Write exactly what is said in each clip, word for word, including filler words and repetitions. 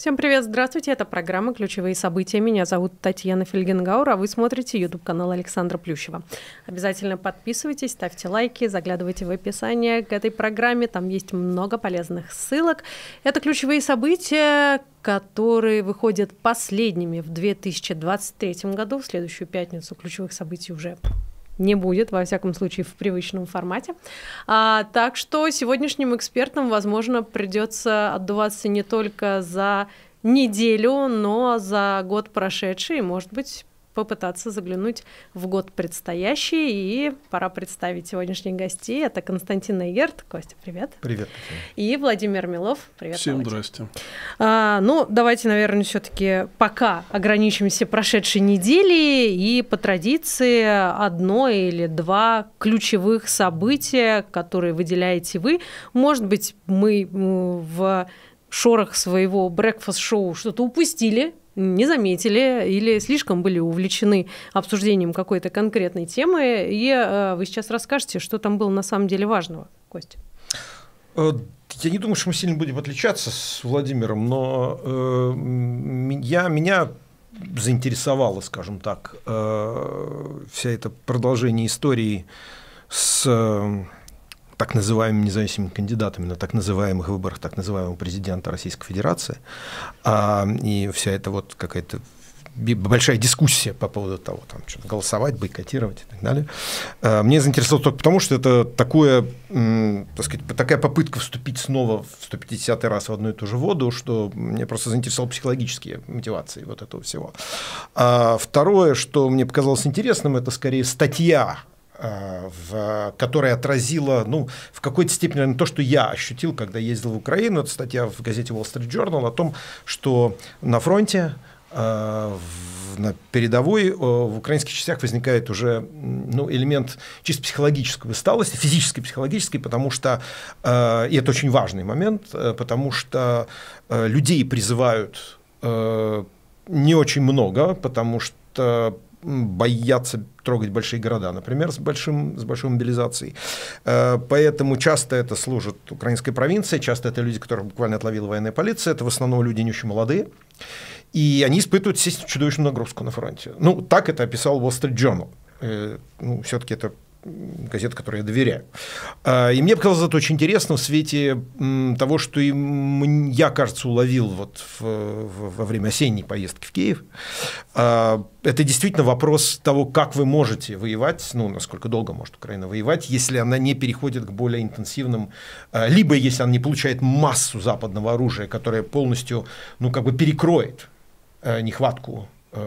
Всем привет, здравствуйте, это программа «Ключевые события». Меня зовут Татьяна Фельгенгауэр, а вы смотрите YouTube-канал Александра Плющева. Обязательно подписывайтесь, ставьте лайки, заглядывайте в описание к этой программе, там есть много полезных ссылок. Это «Ключевые события», которые выходят последними в две тысячи двадцать третьем году. В следующую пятницу ключевых событий уже не будет, во всяком случае, в привычном формате. А, так что сегодняшним экспертам, возможно, придется отдуваться не только за неделю, но за год прошедший, и, может быть, попытаться заглянуть в год предстоящий. И пора представить сегодняшних гостей. Это Константин Эгерт. Костя, привет. Привет. И Владимир Милов. Привет. Всем Володя. здрасте. А, ну, давайте, наверное, все-таки пока ограничимся прошедшей неделей и по традиции одно или два ключевых события, которые выделяете вы. Может быть, мы в шорох своего брекфаст-шоу что-то упустили, не заметили или слишком были увлечены обсуждением какой-то конкретной темы, и э, вы сейчас расскажете, что там было на самом деле важного, Костя. Я не думаю, что мы сильно будем отличаться с Владимиром, но э, я, меня заинтересовало, скажем так, э, вся эта продолжение истории с э, так называемыми независимыми кандидатами на так называемых выборах так называемого президента Российской Федерации, а, и вся эта вот какая-то большая дискуссия по поводу того, там, что-то голосовать, бойкотировать и так далее. Мне заинтересовало только потому, что это такое, так сказать, такая попытка вступить снова в сто пятидесятый раз в одну и ту же воду, что мне просто заинтересовало психологические мотивации вот этого всего. А второе, что мне показалось интересным, это скорее статья, в, которая отразила, ну, в какой-то степени, наверное, то, что я ощутил, когда ездил в Украину. Это статья в газете Wall Street Journal о том, что на фронте, на передовой, в украинских частях возникает уже, ну, элемент чисто психологической усталости, физической, психологической, потому что, и это очень важный момент, потому что людей призывают не очень много, потому что боятся трогать большие города, например, с, большим, с большой мобилизацией. Поэтому часто это служит украинской провинции, часто это люди, которых буквально отловила военная полиция, это в основном люди не очень молодые, и они испытывают, естественно, чудовищную нагрузку на фронте. Ну, так это описал Wall Street Journal. Ну, все-таки это газета, которой я доверяю. И мне показалось это очень интересно в свете того, что я, кажется, уловил вот во время осенней поездки в Киев. Это действительно вопрос того, как вы можете воевать, ну, насколько долго может Украина воевать, если она не переходит к более интенсивным, либо если она не получает массу западного оружия, которое полностью, ну, как бы перекроет нехватку,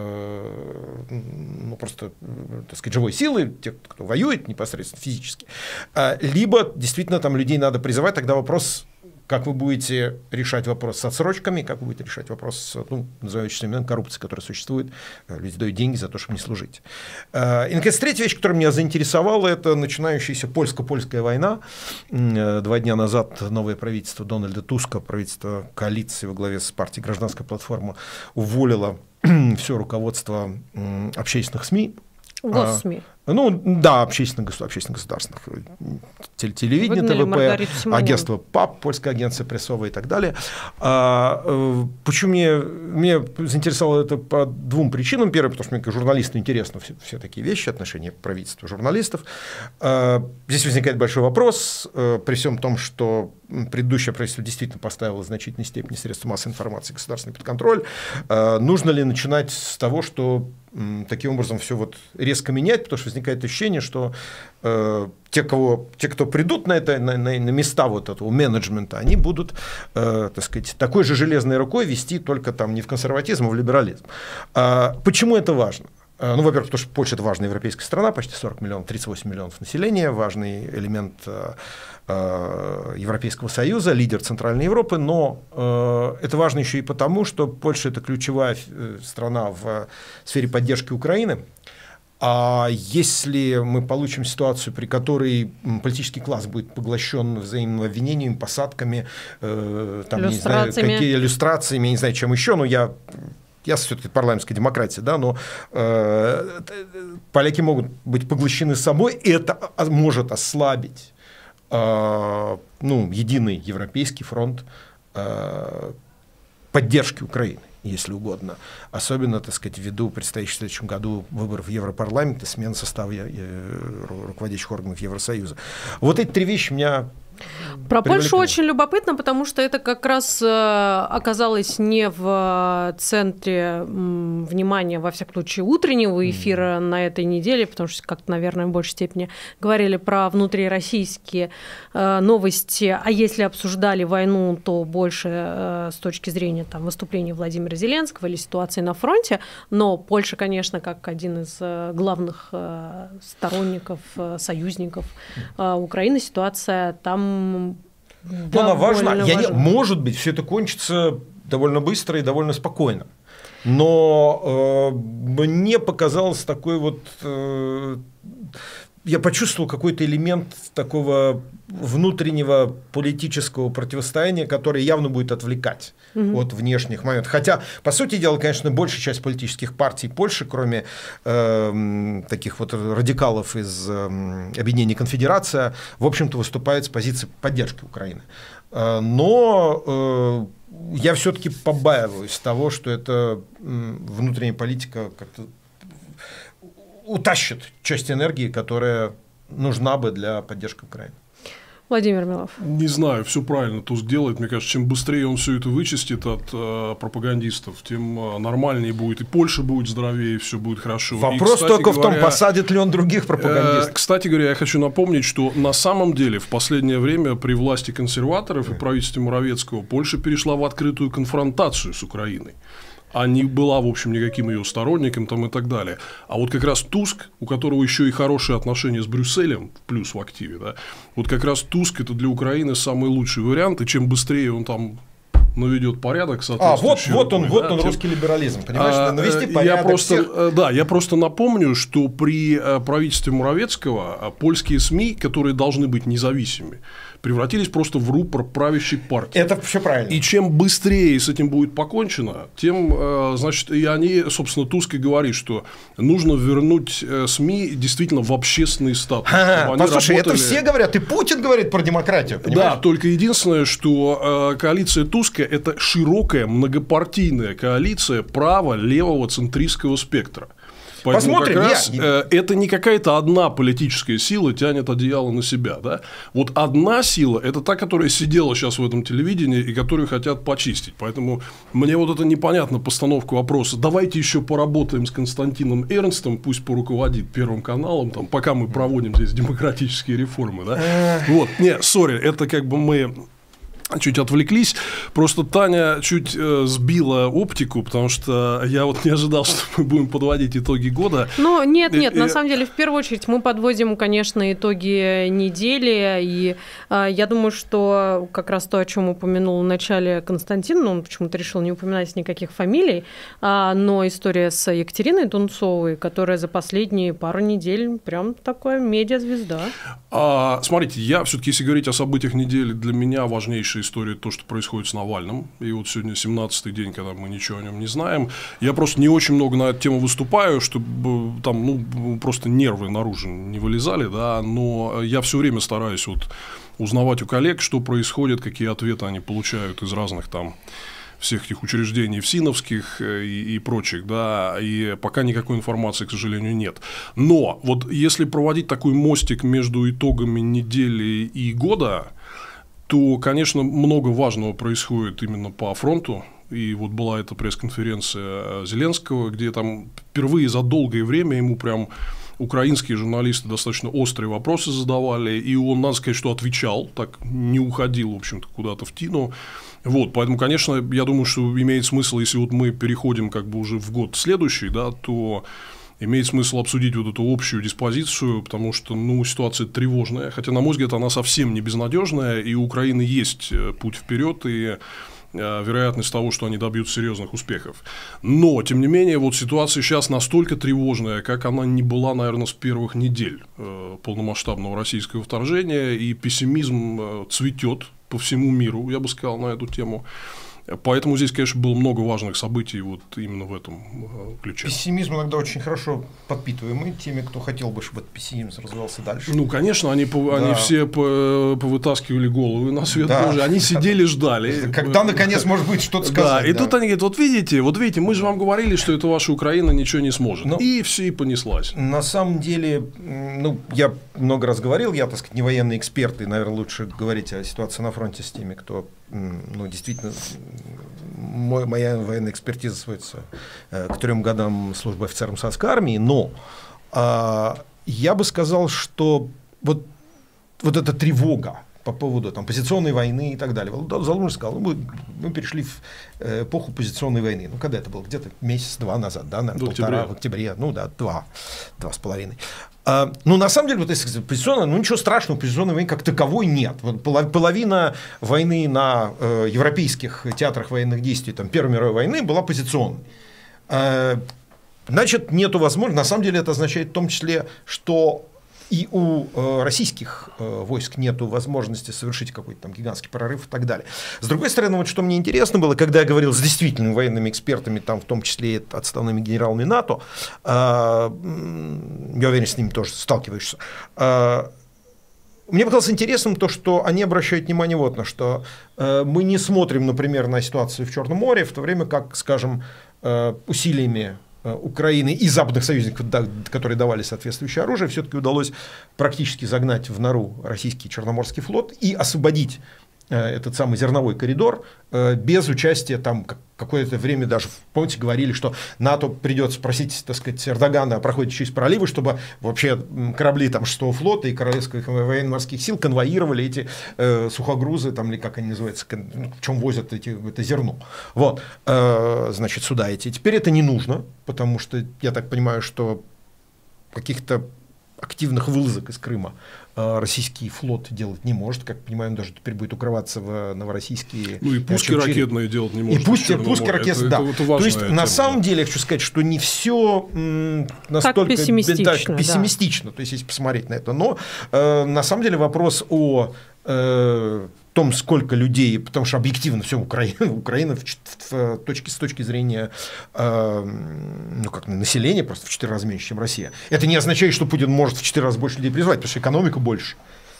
ну, просто, так сказать, живой силы, тех, кто воюет непосредственно физически, либо действительно там людей надо призывать, тогда вопрос, как вы будете решать вопрос с отсрочками, как вы будете решать вопрос с, ну, называющейся коррупцией, которая существует, люди дают деньги за то, чтобы не служить. И, наконец, третья вещь, которая меня заинтересовала, это начинающаяся польско-польская война. Два дня назад новое правительство Дональда Туска, правительство коалиции во главе с партией «Гражданская платформа», уволило все руководство общественных СМИ. Госсми. А, ну, да, общественных, общественных государственных, телевидение, ТВП, агентство ПАП, польская агенция прессовая и так далее. А, почему мне, меня заинтересовало это по двум причинам. Первое, потому что мне, как журналисту, интересно все, все такие вещи, отношения правительства, журналистов. А, здесь возникает большой вопрос, при всем том, что предыдущее правительство действительно поставило в значительной степени средства массовой информации государственный под контроль. А, нужно ли начинать с того, что таким образом все вот резко менять, потому что возникает ощущение, что э, те, кого, те, кто придут на, это, на, на, на места вот этого менеджмента, они будут, э, так сказать, такой же железной рукой вести только там не в консерватизм, а в либерализм. А почему это важно? Ну, во-первых, потому что Польша – это важная европейская страна, почти сорок миллионов, тридцать восемь миллионов населения, важный элемент Европейского Союза, лидер Центральной Европы, но это важно еще и потому, что Польша – это ключевая страна в сфере поддержки Украины. А если мы получим ситуацию, при которой политический класс будет поглощен взаимными обвинениями, посадками, там, не знаю, какие иллюстрациями, не знаю, чем еще, но я… Я все-таки парламентская демократия, да, но э, поляки могут быть поглощены собой, и это может ослабить э, ну, единый европейский фронт, э, поддержки Украины, если угодно. Особенно, так сказать, ввиду предстоящих в следующем году выборов в Европарламент и смены состава руководящих органов Евросоюза. Вот эти три вещи меня... Про Польшу очень любопытно, потому что это как раз оказалось не в центре внимания, во всяком случае, утреннего эфира mm. на этой неделе, потому что как-то, наверное, в большей степени говорили про внутрироссийские новости, а если обсуждали войну, то больше с точки зрения там, выступления Владимира Зеленского или ситуации на фронте, но Польша, конечно, как один из главных сторонников, союзников Украины, ситуация там Но она важна. Я не, может быть, все это кончится довольно быстро и довольно спокойно. Но э, мне показалось такой вот... Э, я почувствовал какой-то элемент такого внутреннего политического противостояния, которое явно будет отвлекать угу. от внешних моментов. Хотя, по сути дела, конечно, большая часть политических партий Польши, кроме э, таких вот радикалов из э, объединения «Конфедерация», в общем-то, выступает с позиции поддержки Украины. Э, но э, я все-таки побаиваюсь того, что эта э, внутренняя политика как-то утащит часть энергии, которая нужна бы для поддержки Украины. Владимир Милов. Не знаю, все правильно Туск делает. Мне кажется, чем быстрее он все это вычистит от э, пропагандистов, тем э, нормальнее будет. И Польша будет здоровее, все будет хорошо. Вопрос и, только говоря, в том, посадит ли он других пропагандистов. Э, кстати говоря, я хочу напомнить, что на самом деле в последнее время при власти консерваторов и правительстве Моровецкого Польша перешла в открытую конфронтацию с Украиной. А не была, в общем, никаким ее сторонником там, и так далее. А вот как раз Туск, у которого еще и хорошие отношения с Брюсселем, плюс в активе, да, вот как раз Туск – это для Украины самый лучший вариант, и чем быстрее он там наведет порядок, соответствующий. А, вот, вот он, да, вот он, тем... русский либерализм, понимаешь, а, навести порядок. Я просто, всех... Да, я просто напомню, что при правительстве Моровецкого польские СМИ, которые должны быть независимыми, превратились просто в рупор правящей партии. Это все правильно. И чем быстрее с этим будет покончено, тем, значит, и они, собственно, Туск и говорит, что нужно вернуть СМИ действительно в общественный статус. А, послушай, работали... это все говорят, и Путин говорит про демократию, понимаешь? Да, только единственное, что э, коалиция Туска – это широкая многопартийная коалиция право-левого центристского спектра. Поэтому Посмотрим, как раз, я... э, это не какая-то одна политическая сила тянет одеяло на себя. Да? Вот одна сила – это та, которая сидела сейчас в этом телевидении и которую хотят почистить. Поэтому мне вот это непонятна постановка вопроса. Давайте еще поработаем с Константином Эрнстом, пусть поруководит Первым каналом, там, пока мы проводим здесь демократические реформы. Да? Вот, не, сори, это как бы мы... чуть отвлеклись. Просто Таня чуть э, сбила оптику, потому что я вот не ожидал, что мы будем подводить итоги года. Ну, нет, нет, и, на и... самом деле, в первую очередь, мы подводим, конечно, итоги недели, и э, я думаю, что как раз то, о чем упомянул в начале Константин, ну, он почему-то решил не упоминать никаких фамилий, э, но история с Екатериной Дунцовой, которая за последние пару недель прям такая медиазвезда. А, смотрите, я все-таки, если говорить о событиях недели, для меня важнейшая история то, что происходит с Навальным. И вот сегодня семнадцатый день, когда мы ничего о нем не знаем. Я просто не очень много на эту тему выступаю, чтобы там ну, просто нервы наружу не вылезали, да, но я все время стараюсь вот узнавать у коллег, что происходит, какие ответы они получают из разных там всех этих учреждений ФСИНовских и, и прочих, да, и пока никакой информации, к сожалению, нет. Но вот если проводить такой мостик между итогами недели и года, то, конечно, много важного происходит именно по фронту. И вот была эта пресс-конференция Зеленского, где там впервые за долгое время ему прям украинские журналисты достаточно острые вопросы задавали, и он, надо сказать, что отвечал, так не уходил, в общем-то, куда-то в тину. Вот, поэтому, конечно, я думаю, что имеет смысл, если вот мы переходим как бы уже в год следующий, да, то имеет смысл обсудить вот эту общую диспозицию, потому что, ну, ситуация тревожная, хотя, на мой взгляд, она совсем не безнадежная, и у Украины есть путь вперед, и вероятность того, что они добьются серьезных успехов. Но, тем не менее, вот ситуация сейчас настолько тревожная, как она не была, наверное, с первых недель полномасштабного российского вторжения, и пессимизм цветет по всему миру, я бы сказал, на эту тему. Поэтому здесь, конечно, было много важных событий вот именно в этом ключе. Пессимизм иногда очень хорошо подпитываемый теми, кто хотел бы, чтобы этот пессимизм развивался дальше. Ну, конечно, они, да. они все повытаскивали головы на свет да. Божий, они сидели, ждали. Когда, наконец, может быть, что-то сказать. Да, и да. тут они говорят, вот видите, вот видите, мы же вам говорили, что это ваша Украина ничего не сможет. Но и все, и понеслась. На самом деле, ну, я много раз говорил, я, так сказать, не военный эксперт, и, наверное, лучше говорить о ситуации на фронте с теми, кто, ну, действительно, мой, моя военная экспертиза сводится э, к трем годам службы офицером Саатской армии, но э, я бы сказал, что вот, вот эта тревога по поводу там, позиционной войны и так далее. Залужный сказал, мы, мы перешли в э, эпоху позиционной войны. Ну, когда это было? Где-то месяц-два назад, да, наверное, полтора, в октябре, ну да, два, два с половиной. А, ну, на самом деле, вот если позиционная, ну, ничего страшного, позиционной войны как таковой нет. Вот половина войны на э, европейских театрах военных действий там, Первой мировой войны была позиционной. А, значит, нету возможности, на самом деле это означает в том числе, что и у э, российских э, войск нет возможности совершить какой-то там гигантский прорыв и так далее. С другой стороны, вот что мне интересно было, когда я говорил с действительными военными экспертами, там, в том числе и отставными генералами НАТО, э, я уверен, с ними тоже сталкиваешься, э, мне показалось интересным то, что они обращают внимание вот на что. Э, мы не смотрим, например, на ситуацию в Черном море, в то время как, скажем, э, усилиями Украины и западных союзников, которые давали соответствующее оружие, все-таки удалось практически загнать в нору российский Черноморский флот и освободить этот самый зерновой коридор без участия там какое-то время даже, помните, говорили, что НАТО придется просить, так сказать, Эрдогана проходить через проливы, чтобы вообще корабли там шестого флота и Королевских военно-морских сил конвоировали эти э, сухогрузы, там, или как они называются, в чем возят эти, это зерно. Вот, э, значит, суда эти. Теперь это не нужно, потому что, я так понимаю, что каких-то активных вылазок из Крыма российский флот делать не может, как понимаю, он даже теперь будет укрываться в новороссийские... Ну и пуски через... ракетные делать не может. И пуски, пуски ракетные, да. Это, это То есть, тема, на самом да. деле, я хочу сказать, что не все м, настолько так пессимистично. Так, пессимистично да. То есть, если посмотреть на это. Но э, на самом деле вопрос о э, том, сколько людей, потому что объективно все Украина, Украина в, в, в точке, с точки зрения э, ну, как, населения просто в четыре раза меньше, чем Россия. Это не означает, что Путин может в четыре раза больше людей призвать, потому что экономика больше.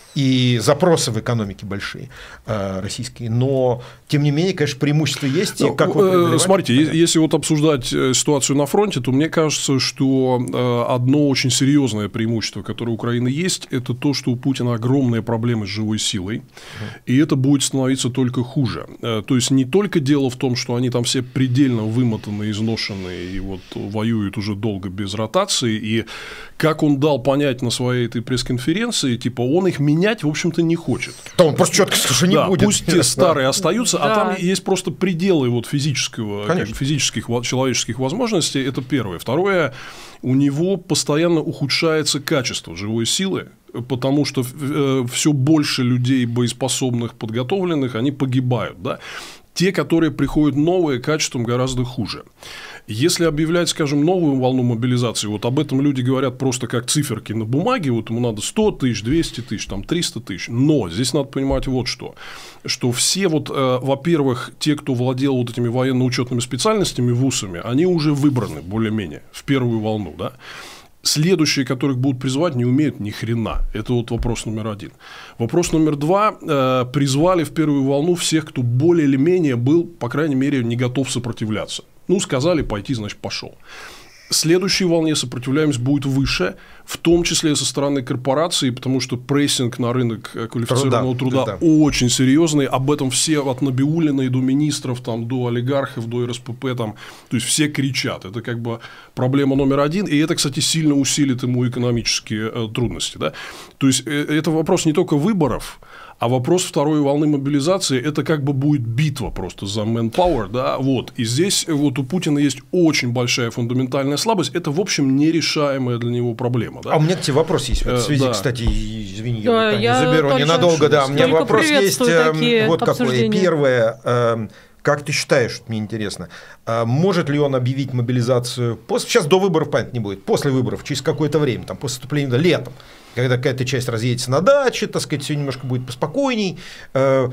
И запросы в экономике большие э, российские, но тем не менее, конечно, преимущества есть. Ну, как вы смотрите, да. если вот обсуждать ситуацию на фронте, то мне кажется, что э, одно очень серьезное преимущество, которое у Украины есть, это то, что у Путина огромные проблемы с живой силой, uh-huh. и это будет становиться только хуже. Э, то есть не только дело в том, что они там все предельно вымотаны, изношены и вот воюют уже долго без ротации, и как он дал понять на своей этой пресс-конференции, типа он их меняет в общем-то, не хочет. Да, он просто четко скажет, не да, будет. Пусть те старые остаются, да. а там есть просто пределы вот физического, как, физических, человеческих возможностей. Это первое. Второе, у него постоянно ухудшается качество живой силы, потому что э, все больше людей боеспособных, подготовленных, они погибают. Да? Те, которые приходят новые, качеством гораздо хуже. Если объявлять, скажем, новую волну мобилизации, вот об этом люди говорят просто как циферки на бумаге, вот ему надо сто тысяч, двести тысяч, там триста тысяч, но здесь надо понимать вот что, что все вот, э, во-первых, те, кто владел вот этими военно-учетными специальностями, вузами, они уже выбраны более-менее в первую волну, да. Следующие, которых будут призывать, не умеют ни хрена. Это вот вопрос номер один. Вопрос номер два. Э, призвали в первую волну всех, кто более или менее был, по крайней мере, не готов сопротивляться. Ну, сказали пойти, значит, пошел. Следующей волне сопротивляемость будет выше, в том числе со стороны корпораций, потому что прессинг на рынок квалифицированного труда, труда очень серьезный. Об этом все от Набиуллина и до министров, там, до олигархов, до эр эс пэ пэ, там, то есть все кричат. Это как бы проблема номер один. И это, кстати, сильно усилит ему экономические э, трудности. Да? То есть э, это вопрос не только выборов, а вопрос второй волны мобилизации – это как бы будет битва просто за manpower, да, вот. И здесь вот у Путина есть очень большая фундаментальная слабость. Это, в общем, нерешаемая для него проблема. Да? А у меня к тебе вопрос есть в этой связи, э, да. кстати, извини, да, я, я заберу ненадолго, да, у меня вопрос есть, э, вот обсуждения. какой. Первое, э, как ты считаешь, мне интересно, э, может ли он объявить мобилизацию, после, сейчас до выборов, понятно, не будет, после выборов, через какое-то время, там, после вступления, да, летом, когда какая-то часть разъедется на даче, так сказать, все немножко будет поспокойней.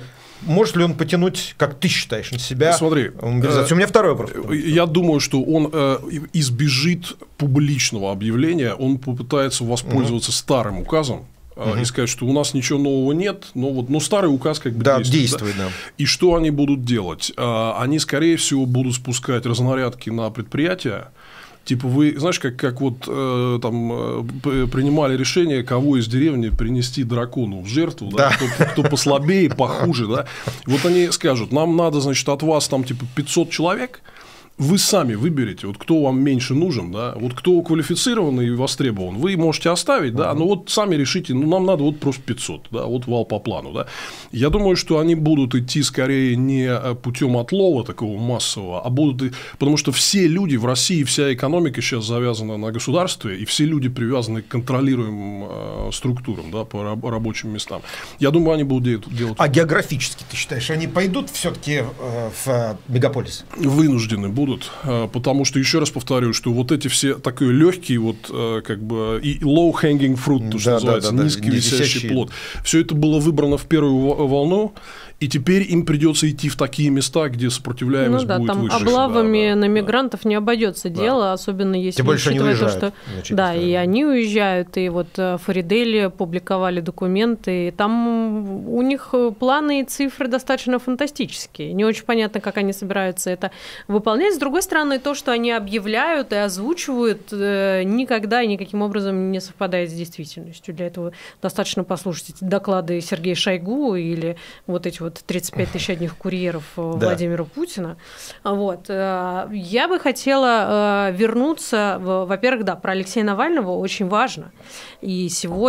может ли он потянуть, как ты считаешь, на себя Смотри, мобилизацию? У меня второй вопрос. Я думаю, что он э, избежит публичного объявления, он попытается воспользоваться угу. старым указом, угу. и сказать, что у нас ничего нового нет, но, вот, но старый указ как бы да, действует. действует да. Да. И что они будут делать? Они, скорее всего, будут спускать разнарядки на предприятия. Типа вы, знаешь, как, как вот э, там э, принимали решение, кого из деревни принести дракону в жертву, да? Да. Кто, кто послабее, похуже, да? Вот они скажут, нам надо, значит, от вас там типа пятьсот человек, вы сами выберете, вот кто вам меньше нужен, да, вот кто квалифицированный и востребован, вы можете оставить, да, но вот сами решите, ну, нам надо вот просто пятьсот, да, вот вал по плану, да. Я думаю, что они будут идти скорее не путем отлова такого массового, а будут, потому что все люди в России, вся экономика сейчас завязана на государстве, и все люди привязаны к контролируемым структурам, да, по рабочим местам. Я думаю, они будут делать. А географически, ты считаешь, они пойдут все-таки в мегаполис? Вынуждены будут. Потому что, еще раз повторю, что вот эти все такой легкий, вот как бы и low-hanging fruit, то, что да, называется, да, да, низкий да, висящий висящий плод, все это было выбрано в первую волну, и теперь им придется идти в такие места, где сопротивляемость ну, да, будет там выше. Облавами да, да, на мигрантов да. не обойдется да. дело, особенно если Тем больше учитывая они то, что значит, да, и они уезжают, и вот Фаридели публиковали документы, и там у них планы и цифры достаточно фантастические. Не очень понятно, как они собираются это выполнять. С другой стороны, то, что они объявляют и озвучивают, никогда и никаким образом не совпадает с действительностью. Для этого достаточно послушать эти доклады Сергея Шойгу или вот эти вот тридцать пять тысяч одних курьеров да. Владимира Путина. Вот. Я бы хотела вернуться, во-первых, да, про Алексея Навального очень важно. И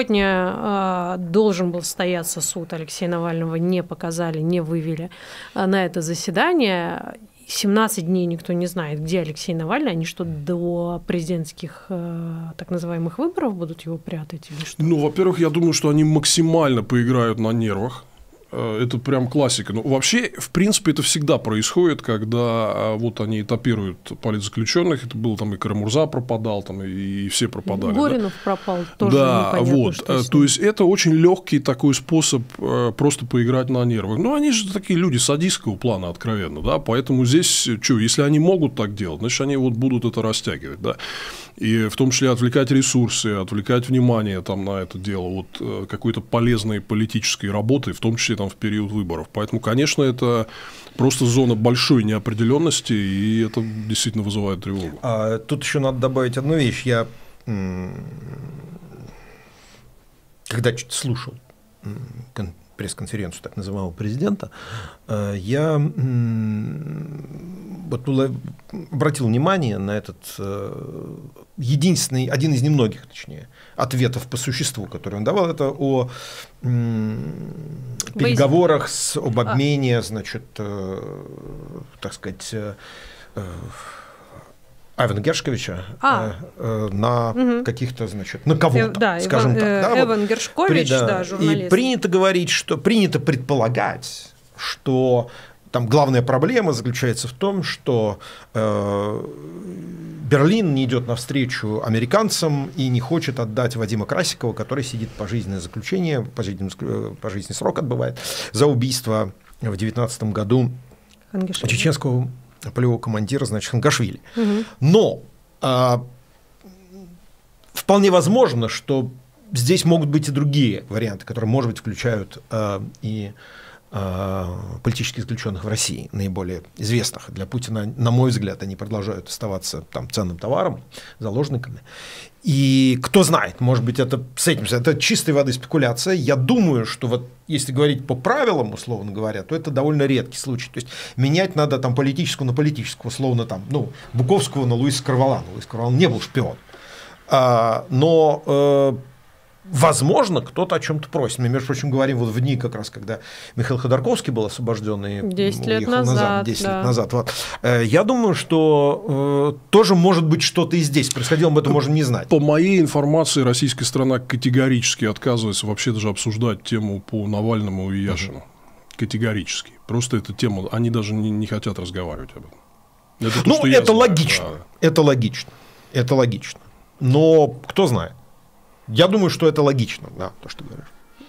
сегодня должен был состояться суд. Алексея Навального не показали, не вывели на это заседание. семнадцать дней никто не знает, где Алексей Навальный. Они что, до президентских так называемых выборов будут его прятать или что? Ну, во-первых, я думаю, что они максимально поиграют на нервах. Это прям классика. Но вообще, в принципе, это всегда происходит, когда вот они этапируют политзаключенных. Это было там и Карамурза пропадал, там, и все пропадали. Горинов да? пропал, тоже да, непонятно, вот. что То есть это очень легкий такой способ просто поиграть на нервах. Ну, они же такие люди садистского плана, откровенно, да, поэтому здесь, что, если они могут так делать, значит, они вот будут это растягивать, да. И в том числе отвлекать ресурсы, отвлекать внимание там, на это дело от какой-то полезной политической работы, в том числе там, в период выборов. Поэтому, конечно, это просто зона большой неопределенности, и это действительно вызывает тревогу. А, тут еще надо добавить одну вещь. Я когда чуть слушал пресс-конференцию так называемого президента, я вот обратил внимание на этот единственный, один из немногих, точнее, ответов по существу, который он давал, это о переговорах, с, об обмене, значит, так сказать, Айвана Гершковича а. э, на угу. каких-то, значит, на кого-то, э, да, скажем Иван, так. Да, Эван вот, Гершкович, да, да, журналист. И принято говорить, что принято предполагать, что там главная проблема заключается в том, что э, Берлин не идет навстречу американцам и не хочет отдать Вадима Красикова, который сидит пожизненное заключение, пожизненный, пожизненный срок отбывает за убийство в две тысячи девятнадцатом году чеченского полевого командира, значит, Хангашвили. Угу. Но а, вполне возможно, что здесь могут быть и другие варианты, которые, может быть, включают а, и а, политических заключенных в России, наиболее известных. Для Путина, на мой взгляд, они продолжают оставаться там ценным товаром, заложниками. И кто знает, может быть, это с этим, это чистой воды спекуляция. Я думаю, что вот если говорить по правилам, условно говоря, то это довольно редкий случай. То есть менять надо там политического на политического, условно там, ну, Буковского на Луиса Карвалана. Луис Карвалан не был шпион. А, но э, возможно, кто-то о чем-то просит. Мы, между прочим, говорим вот в дни, как раз, когда Михаил Ходорковский был освобожден и десять лет уехал назад. назад. десять да. лет назад. Вот. Я думаю, что э, тоже может быть что-то и здесь происходило, мы это можем не знать. По моей информации, российская сторона категорически отказывается вообще даже обсуждать тему по Навальному и Яшину. Угу. Категорически. Просто эта тема, они даже не, не хотят разговаривать об этом. Это то, ну, это знаю, логично. Да. Это логично. Это логично. Но кто знает. Я думаю, что это логично, да, то, что ты говоришь.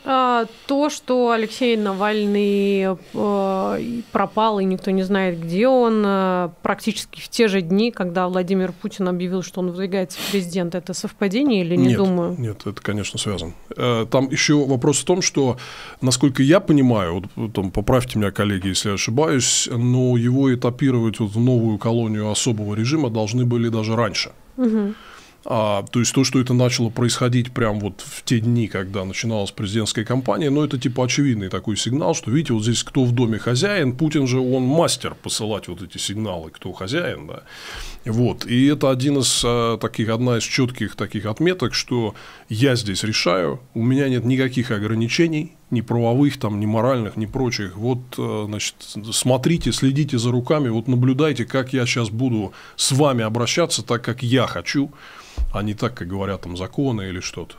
А, то, что Алексей Навальный э, пропал, и никто не знает, где он, э, практически в те же дни, когда Владимир Путин объявил, что он выдвигается в президент, это совпадение или не нет, думаю? Нет, это, конечно, связано. Там еще вопрос в том, что, насколько я понимаю, вот, там, поправьте меня, коллеги, если я ошибаюсь, но его этапировать вот в новую колонию особого режима должны были даже раньше. Угу. А, то есть то, что это начало происходить прямо вот в те дни, когда начиналась президентская кампания, ну, это типа очевидный такой сигнал, что, видите, вот здесь кто в доме хозяин, Путин же, он мастер посылать вот эти сигналы, кто хозяин, да. Вот, и это один из а, таких, одна из четких таких отметок, что я здесь решаю, у меня нет никаких ограничений, ни правовых, там, ни моральных, ни прочих. Вот, значит, смотрите, следите за руками, вот наблюдайте, как я сейчас буду с вами обращаться так, как я хочу, а не так, как говорят там законы или что-то.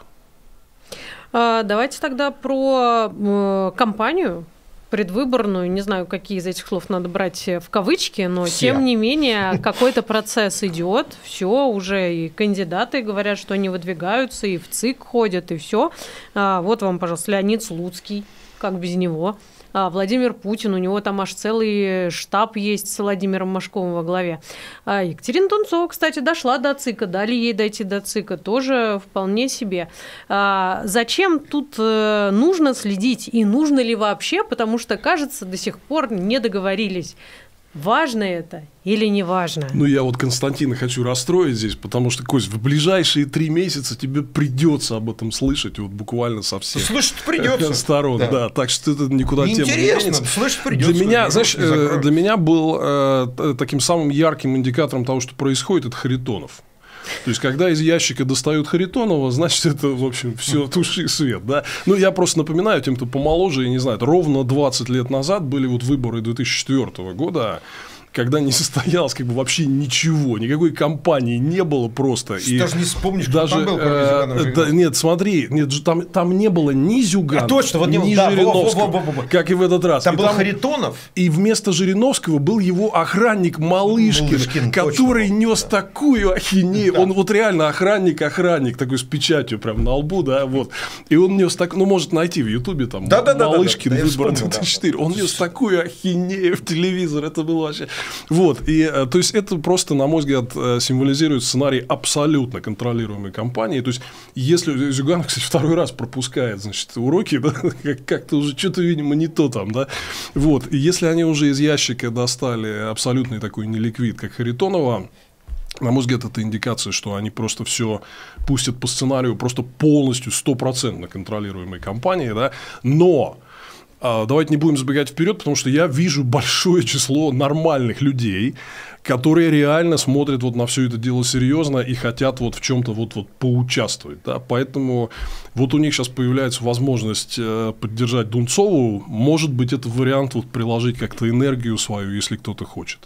А, давайте тогда про э, кампанию предвыборную. Не знаю, какие из этих слов надо брать в кавычки, но Все. тем не менее какой-то процесс идет. Все, уже и кандидаты говорят, что они выдвигаются, и в ЦИК ходят, и все. А, вот вам, пожалуйста, Леонид Слуцкий, как без него. А, Владимир Путин, у него там аж целый штаб есть с Владимиром Машковым во главе. А, Екатерина Дунцова, кстати, дошла до ЦИКа, дали ей дойти до ЦИКа, тоже вполне себе. А, зачем тут э, нужно следить и нужно ли вообще, потому что, кажется, до сих пор не договорились. Важно это или не важно? Ну, я вот Константина хочу расстроить здесь, потому что, Кость, в ближайшие три месяца тебе придется об этом слышать, вот буквально со всех слышать придется. сторон. Да. Да, так что это никуда тема не денется. Слышать придется. Для меня, знаешь, для меня был э, таким самым ярким индикатором того, что происходит, это Харитонов. То есть, когда из ящика достают Харитонова, значит, это, в общем, все туши свет, да. Ну, я просто напоминаю тем, кто помоложе и не знает, ровно двадцать лет назад были вот выборы две тысячи четвёртого года, когда не состоялось как бы вообще ничего, никакой кампании не было просто. Ты и даже не вспомнишь, даже, кто там был, э, да, нет, смотри, нет, там, там не было ни Зюганова, а точно, вот ни да, Жириновского, во, во, во, во. как и в этот раз. Там и был там, Харитонов. И вместо Жириновского был его охранник Малышкин, Малышкин который точно, нес да. такую ахинею. Да. Он вот реально охранник-охранник, такой с печатью прям на лбу, да, вот. И он нес так, ну, может найти в Ютубе там да, Малышкин, да, да, да, выбор две тысячи четыре. Да, он нес такую ахинею в телевизор, это было вообще... Вот, и, то есть, это просто, на мой взгляд, символизирует сценарий абсолютно контролируемой кампании. То есть, если Зюганов, кстати, второй раз пропускает, значит, уроки, да, как-то уже что-то, видимо, не то там, да, вот, и если они уже из ящика достали абсолютный такой неликвид, как Харитонова, на мой взгляд, это индикация, что они просто все пустят по сценарию просто полностью стопроцентно контролируемой кампании, да, но... Давайте не будем забегать вперед, потому что я вижу большое число нормальных людей, которые реально смотрят вот на все это дело серьезно и хотят вот в чем-то вот, вот поучаствовать. Да? Поэтому вот у них сейчас появляется возможность поддержать Дунцову. Может быть, это вариант вот приложить как-то энергию свою, если кто-то хочет.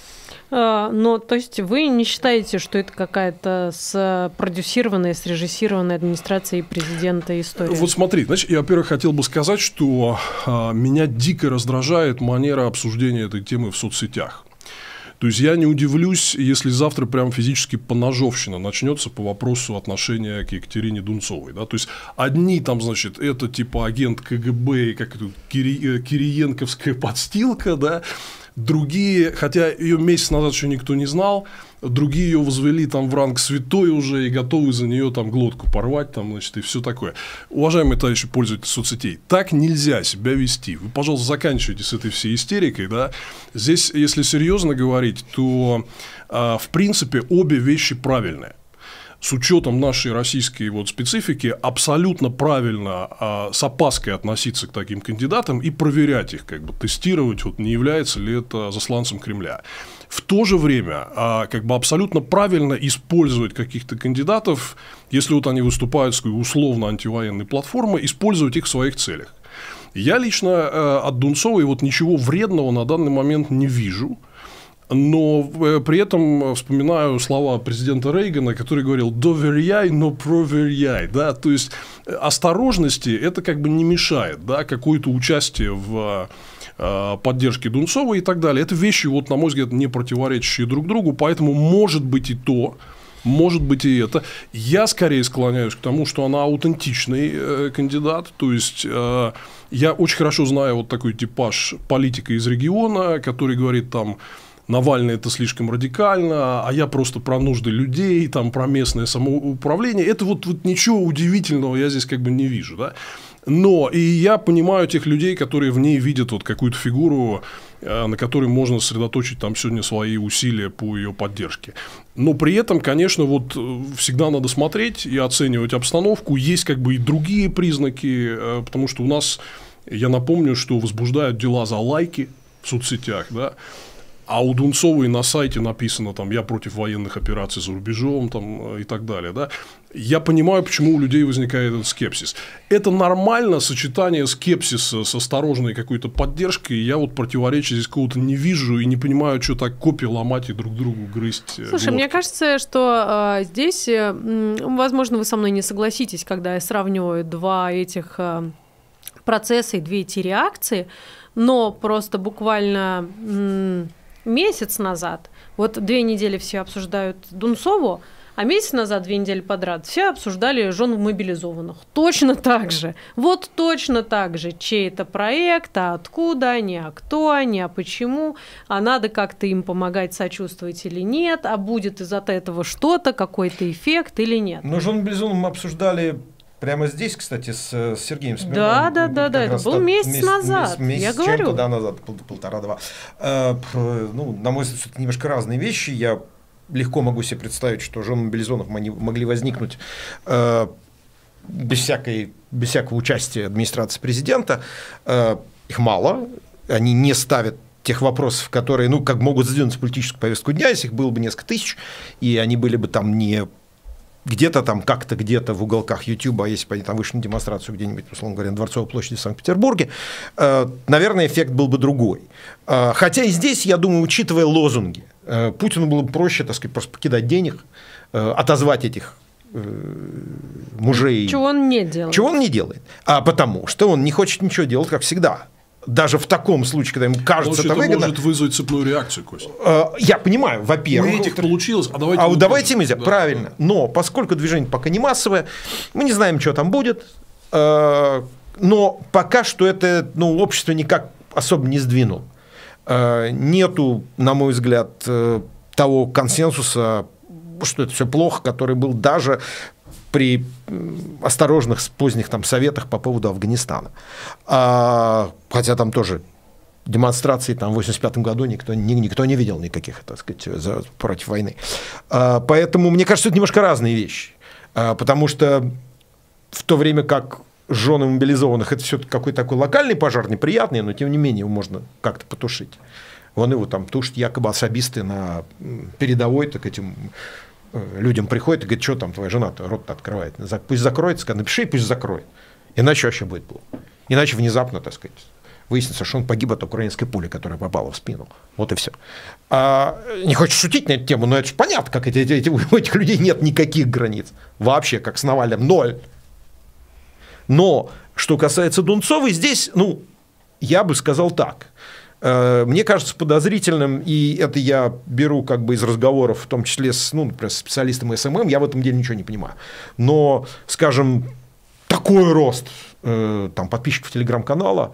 Но, то есть, вы не считаете, что это какая-то спродюсированная, срежиссированная администрацией президента история? Вот смотри, значит, я, во-первых, хотел бы сказать, что а, меня дико раздражает манера обсуждения этой темы в соцсетях. То есть, я не удивлюсь, если завтра прям физически поножовщина начнется по вопросу отношения к Екатерине Дунцовой. Да? То есть, одни там, значит, это типа агент КГБ, как это, Кири... кириенковская подстилка, да, другие, хотя ее месяц назад еще никто не знал, другие ее возвели там в ранг святой уже и готовы за нее там глотку порвать, там, значит, и все такое. Уважаемые товарищи пользователи соцсетей, так нельзя себя вести. Вы, пожалуйста, заканчивайте с этой всей истерикой. Да? Здесь, если серьезно говорить, то, в принципе, обе вещи правильные. С учетом нашей российской вот специфики, абсолютно правильно а, с опаской относиться к таким кандидатам и проверять их, как бы тестировать, вот, не является ли это засланцем Кремля. В то же время а, как бы абсолютно правильно использовать каких-то кандидатов, если вот они выступают с условно антивоенной платформой, использовать их в своих целях. Я лично а, от Дунцовой вот ничего вредного на данный момент не вижу. Но при этом вспоминаю слова президента Рейгана, который говорил «доверяй, но проверяй». Да? То есть, осторожности это как бы не мешает, да, какое-то участие в поддержке Дунцовой и так далее. Это вещи, вот, на мой взгляд, не противоречащие друг другу, поэтому может быть и то, может быть и это. Я скорее склоняюсь к тому, что она аутентичный э, кандидат, то есть э, я очень хорошо знаю вот такой типаж политика из региона, который говорит там: Навальный – это слишком радикально, а я просто про нужды людей, там, про местное самоуправление. Это вот, вот ничего удивительного я здесь как бы не вижу. Да? Но и я понимаю тех людей, которые в ней видят вот какую-то фигуру, на которой можно сосредоточить там сегодня свои усилия по ее поддержке. Но при этом, конечно, вот всегда надо смотреть и оценивать обстановку. Есть как бы и другие признаки, потому что у нас, я напомню, что возбуждают дела за лайки в соцсетях, да. А у Дунцовой на сайте написано там: я против военных операций за рубежом там, и так далее. Да? Я понимаю, почему у людей возникает этот скепсис. Это нормально, сочетание скепсиса с осторожной какой-то поддержкой. Я вот противоречия здесь какого-то не вижу и не понимаю, что так копии ломать и друг другу грызть. Слушай, глотки. Мне кажется, что э, здесь, э, возможно, вы со мной не согласитесь, когда я сравниваю два этих э, процесса и две эти реакции, но просто буквально... М- Месяц назад, вот две недели все обсуждают Дунцову, а месяц назад, две недели подряд, все обсуждали жен мобилизованных. Точно так же. Вот точно так же. Чей это проект, а откуда они, а кто они, а почему, а надо как-то им помогать, сочувствовать или нет, а будет из-за этого что-то, какой-то эффект или нет. Но жен мобилизованных мы обсуждали... Прямо здесь, кстати, с, с Сергеем Смирновым. Да, да, да, да, это был месяц, месяц назад, месяц, я месяц говорю. Чем-то, да, назад, пол, полтора-два. Э, ну, на мой взгляд, это немножко разные вещи. Я легко могу себе представить, что жены мобилизованных могли возникнуть э, без, всякой, без всякого участия администрации президента. Э, их мало, они не ставят тех вопросов, которые, ну, как могут задвинуть политическую повестку дня, если их было бы несколько тысяч, и они были бы там не... где-то там, как-то где-то в уголках Ютуба, если бы они там вышли на демонстрацию где-нибудь, условно говоря, на Дворцовой площади в Санкт-Петербурге, наверное, эффект был бы другой. Хотя и здесь, я думаю, учитывая лозунги, Путину было бы проще, так сказать, просто покидать денег, отозвать этих мужей. Чего он не делает. Чего он не делает. А потому что он не хочет ничего делать, как всегда. Даже в таком случае, когда ему кажется это выгодно. Это может вызвать цепную реакцию, Костя. Я понимаю, во-первых. У этих получилось, а давайте... А вот давайте мы, да. правильно. Но поскольку движение пока не массовое, мы не знаем, что там будет. Но пока что это, ну, общество никак особо не сдвинуло. Нету, на мой взгляд, того консенсуса, что это все плохо, который был даже при осторожных поздних там советах по поводу Афганистана. А, хотя там тоже демонстрации там, в восемьдесят пятом году никто, ни, никто не видел никаких, так сказать, за, против войны. А, поэтому, мне кажется, это немножко разные вещи. А, потому что в то время как жены мобилизованных – это все-таки какой-то такой локальный пожар, неприятный, но тем не менее его можно как-то потушить. Вон его там тушат якобы особисты на передовой, так этим... людям приходят и говорят: что там твоя жена-то рот-то открывает, пусть закроет, напиши, пусть закроет, иначе вообще будет плохо. Иначе внезапно, так сказать, выяснится, что он погиб от украинской пули, которая попала в спину. Вот и все. А, не хочешь шутить на эту тему, но это же понятно, как эти, эти, у этих людей нет никаких границ. Вообще, как с Навальным, ноль. Но, что касается Дунцовой, здесь, ну, я бы сказал так. Мне кажется подозрительным, и это я беру как бы из разговоров, в том числе с, ну, например, с специалистом эс эм эм, я в этом деле ничего не понимаю. Но, скажем, такой рост э, там, подписчиков телеграм-канала,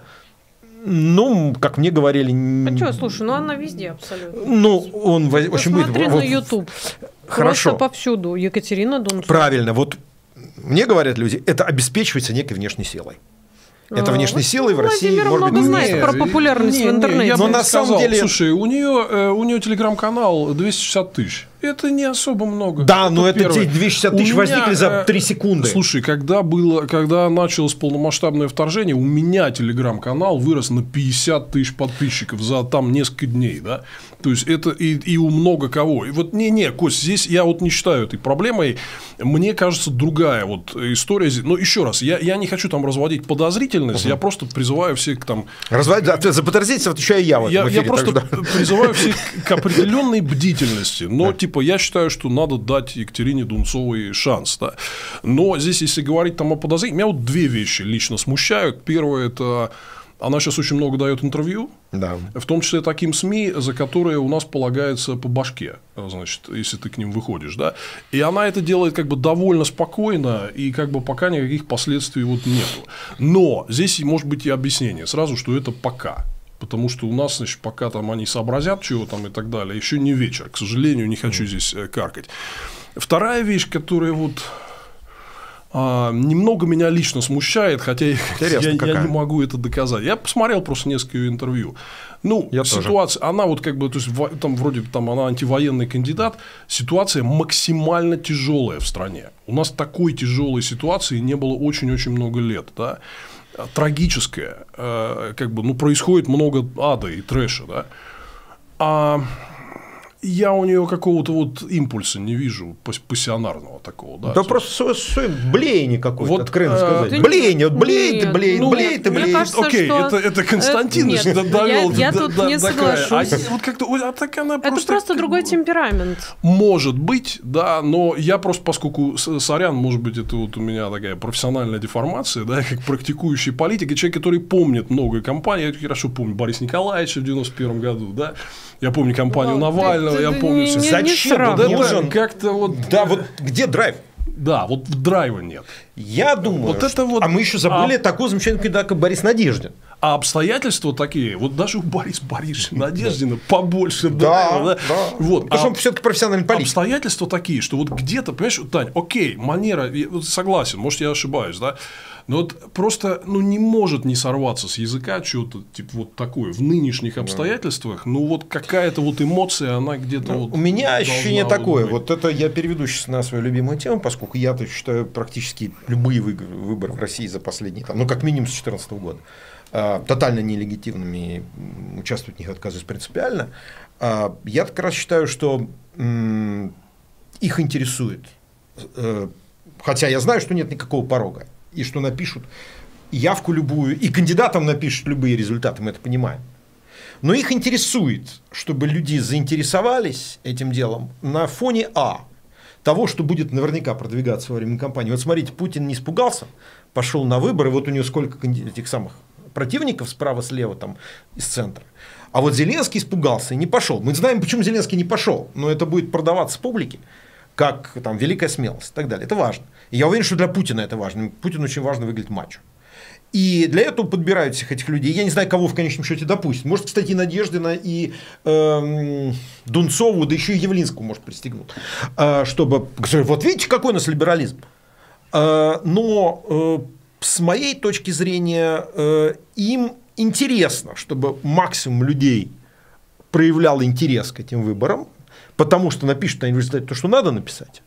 ну, как мне говорили... А что, слушай, ну она везде абсолютно. Ну, он очень будет... Посмотри на YouTube. Хорошо. Просто повсюду. Екатерина Дунцова. Правильно. Вот мне говорят люди, это обеспечивается некой внешней силой. Это внешней силой в России. Владимир может много быть, знает не, про популярность не, в интернете. Не, я но бы на сказал, самом деле... Слушай, у нее, у нее телеграм-канал двести шестьдесят тысяч. Это не особо много. Да, это но это первое. те двести шестьдесят тысяч возникли за три секунды. Слушай, когда, было, когда началось полномасштабное вторжение, у меня телеграм-канал вырос на пятьдесят тысяч подписчиков за там несколько дней. Да? То есть это и, и у много кого. И вот не-не, Кость, здесь я вот не считаю этой проблемой. Мне кажется, другая вот история. Но еще раз, я, я не хочу там разводить подозрительность, угу. Я просто призываю всех там... Разводить, да, за подозрительность отвечаю я в этом я, эфире, я просто так, да. призываю всех к определенной бдительности. Но, да. типа, я считаю, что надо дать Екатерине Дунцовой шанс. Да. Но здесь, если говорить там о подозрении, меня вот две вещи лично смущают. Первое – это Она сейчас очень много дает интервью, да. в том числе таким СМИ, за которые у нас полагается по башке, значит, если ты к ним выходишь. Да? И она это делает как бы довольно спокойно, и как бы пока никаких последствий вот нету. Но здесь может быть и объяснение сразу, что это пока. Потому что у нас, значит, пока там они сообразят чего там и так далее, еще не вечер. К сожалению, не хочу здесь каркать. Вторая вещь, которая вот а, немного меня лично смущает, хотя я, я, я не могу это доказать. Я посмотрел просто несколько интервью. Ну, я ситуация, тоже. Она вот как бы, то есть, там вроде там она антивоенный кандидат, ситуация максимально тяжелая в стране. У нас такой тяжелой ситуации не было очень-очень много лет, да. Трагическое, как бы, ну, происходит много ада и трэша, да, а я у нее какого-то вот импульса не вижу пассионарного такого, да. Да просто свое блеяние какое-то, вот, откровенно сказать. Да блеяние, вот блеет, нет, блеет, ну, блеет, блеет, блеет. Кажется, окей, что... это, это Константинович это, довел я, я до, тут до, не до соглашусь. А, вот как-то, а так она это просто, просто другой бы, темперамент. Может быть, да, но я просто, поскольку, сорян, может быть, это вот у меня такая профессиональная деформация, да, как практикующий политик, и человек, который помнит много компаний, я хорошо помню Бориса Николаевича в девяносто первом году, да, я помню компанию ну, Навального, ты, я помню... Не, все. Зачем? Вот это как-то вот... Да, вот где драйв? Да, вот драйва нет. Я думаю, вот это что... вот... а мы еще забыли а... такого замечательного кандидата, как Борис Надеждин. А обстоятельства такие, вот даже у Бориса Борисовича Надеждина побольше драйва. Да, да. Вот. Потому что он все-таки профессиональный политик. Обстоятельства такие, что вот где-то, понимаешь, Тань, окей, манера, согласен, может, я ошибаюсь, да, но вот просто, ну, не может не сорваться с языка что-то, типа, вот такое, в нынешних обстоятельствах, ну, вот какая-то вот эмоция, она где-то ну, вот... У меня ощущение такое, быть. Вот это я переведу сейчас на свою любимую тему, поскольку я-то считаю практически любые выборы в России за последние, там, ну, как минимум с две тысячи четырнадцатого года, тотально нелегитимными, участвовать в них отказываюсь принципиально. Я как раз считаю, что их интересует, хотя я знаю, что нет никакого порога, и что напишут явку любую, и кандидатам напишут любые результаты, мы это понимаем. Но их интересует, чтобы люди заинтересовались этим делом на фоне А, того, что будет наверняка продвигаться во время кампании. Вот смотрите, Путин не испугался, пошел на выборы, вот у него сколько этих самых противников справа-слева там из центра. А вот Зеленский испугался и не пошел. Мы знаем, почему Зеленский не пошел, но это будет продаваться публике как там великая смелость и так далее. Это важно. И я уверен, что для Путина это важно. Путину очень важно выглядеть мачо. И для этого подбирают всех этих людей. Я не знаю, кого в конечном счете допустят. Может, кстати, и Надеждина, и э, Дунцову, да еще и Явлинскую, может, пристегнут. Э, чтобы... Вот видите, какой у нас либерализм. Э, но э, с моей точки зрения э, им интересно, чтобы максимум людей проявлял интерес к этим выборам, потому что напишут они в результате то, что надо написать.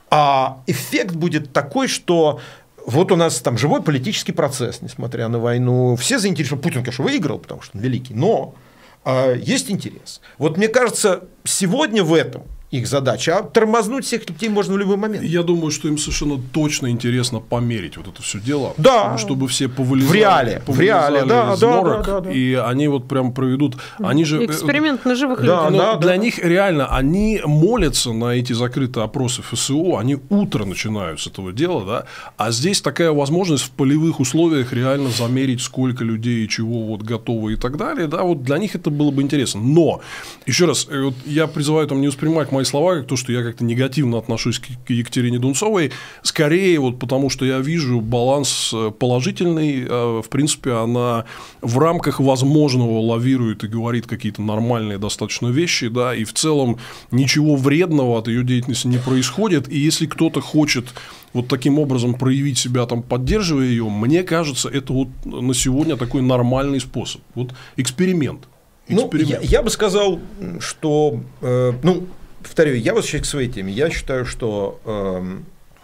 А эффект будет такой, что вот у нас там живой политический процесс, несмотря на войну. Все заинтересованы. Путин, конечно, выиграл, потому что он великий, но а, есть интерес. Вот мне кажется, сегодня в этом их задача, а тормознуть всех людей можно в любой момент. Я думаю, что им совершенно точно интересно померить вот это все дело, да. Чтобы все повылезали, в реале, повылезали в реале, да, из да, норок, да, да, да. И они вот прям проведут. Они же, эксперимент на живых да, людях. Да, для да. них реально, они молятся на эти закрытые опросы ФСО, они утро начинают с этого дела, да, а здесь такая возможность в полевых условиях реально замерить, сколько людей и чего вот готовы и так далее, да, вот для них это было бы интересно. Но, еще раз, вот я призываю там не воспринимать мои слова как то, что я как-то негативно отношусь к Екатерине Дунцовой, скорее вот потому, что я вижу баланс положительный, в принципе, она в рамках возможного лавирует и говорит какие-то нормальные достаточно вещи, да, и в целом ничего вредного от ее деятельности не происходит, и если кто-то хочет вот таким образом проявить себя, там, поддерживая ее, мне кажется, это вот на сегодня такой нормальный способ, вот эксперимент. эксперимент. Ну, я, я бы сказал, что, э, ну, повторю, я возвращаюсь к своей теме. Я считаю, что э,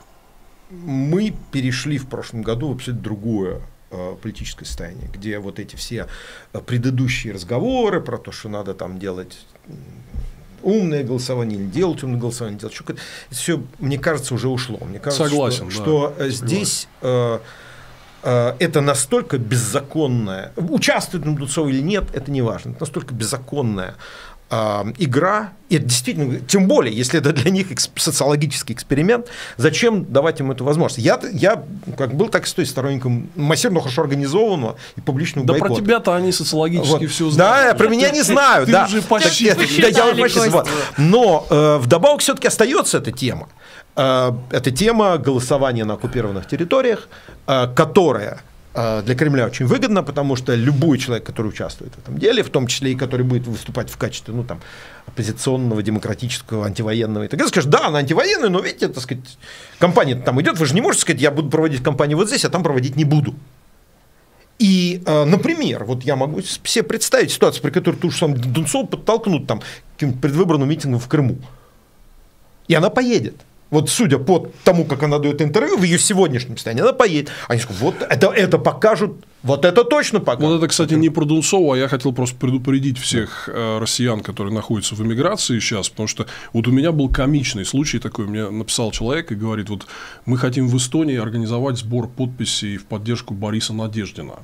мы перешли в прошлом году в абсолютно другое э, политическое состояние, где вот эти все предыдущие разговоры про то, что надо там делать умное голосование, не делать умное голосование, делать что-то, это все, мне кажется, уже ушло. Мне кажется, Согласен, что, да. что здесь э, э, это настолько беззаконное, участвует Дунцова или нет, это не важно, это настолько беззаконное э, игра, и это действительно, тем более, если это для них эксп- социологический эксперимент, зачем давать им эту возможность? Я, я как был, так и стою сторонником массивно, хорошо организованного и публичного да бойкота. про тебя-то они социологически вот. все знают. Да, про меня не знаю. Ты да. уже почти. Так, это, да, я уже почти вот. Но э, вдобавок все-таки остается эта тема. Э, это тема голосования на оккупированных территориях, э, которая для Кремля очень выгодно, потому что любой человек, который участвует в этом деле, в том числе и который будет выступать в качестве, ну, там, оппозиционного, демократического, антивоенного, и так далее, скажет, да, она антивоенная, но видите, так сказать, кампания там идет, вы же не можете сказать, я буду проводить кампанию вот здесь, а там проводить не буду. И, например, вот я могу себе представить ситуацию, при которой ту же самую Дунцову подтолкнут там, к каким-то предвыборным митингам в Крыму. И она поедет. Вот судя по тому, как она дает интервью, в ее сегодняшнем состоянии, она поедет. Они скажут, вот это, это покажут, вот это точно покажут. Вот это, кстати, не про Дунцову, а я хотел просто предупредить всех э, россиян, которые находятся в эмиграции сейчас, потому что вот у меня был комичный случай такой, мне написал человек и говорит, вот мы хотим в Эстонии организовать сбор подписей в поддержку Бориса Надеждина.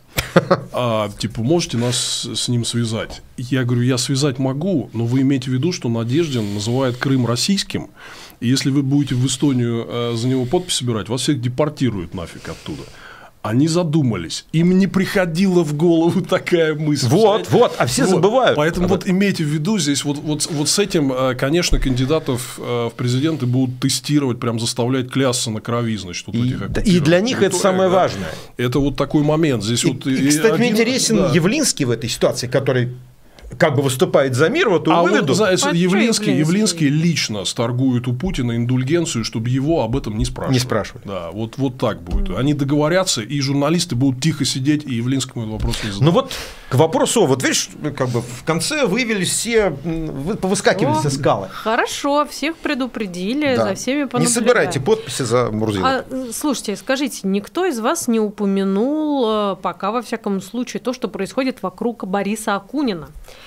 А, типа, можете нас с ним связать? Я говорю, я связать могу, но вы имеете в виду, что Надеждин называет Крым российским, и если вы будете в Эстонию э, за него подпись собирать, вас всех депортируют нафиг оттуда. Они задумались. Им не приходила в голову такая мысль. Вот, знаете? вот, а все вот. забывают. Поэтому вот имейте в виду здесь, вот, вот, вот с этим, конечно, кандидатов в президенты будут тестировать, прям заставлять клясться на крови, значит, вот и, этих и для них это самое да. важное. Это вот такой момент. Здесь и, вот, и, и, кстати, один, мне интересен да. Явлинский в этой ситуации, который как бы выступает за мир, вот его а выведут. Вот, знаете, Явлинский, Явлинский лично сторгует у Путина индульгенцию, чтобы его об этом не спрашивали. Не спрашивали. Да, вот, вот так будет. Они договорятся, и журналисты будут тихо сидеть, и Явлинскому этот вопрос не задавать. Ну вот к вопросу, вот видишь, как бы в конце вывелись все, повыскакивали со скалы. Хорошо, всех предупредили, да. за всеми понаблюдаем. Не собирайте подписи за Мурзилов. А, слушайте, скажите, никто из вас не упомянул пока, во всяком случае, то, что происходит вокруг Бориса Акунина.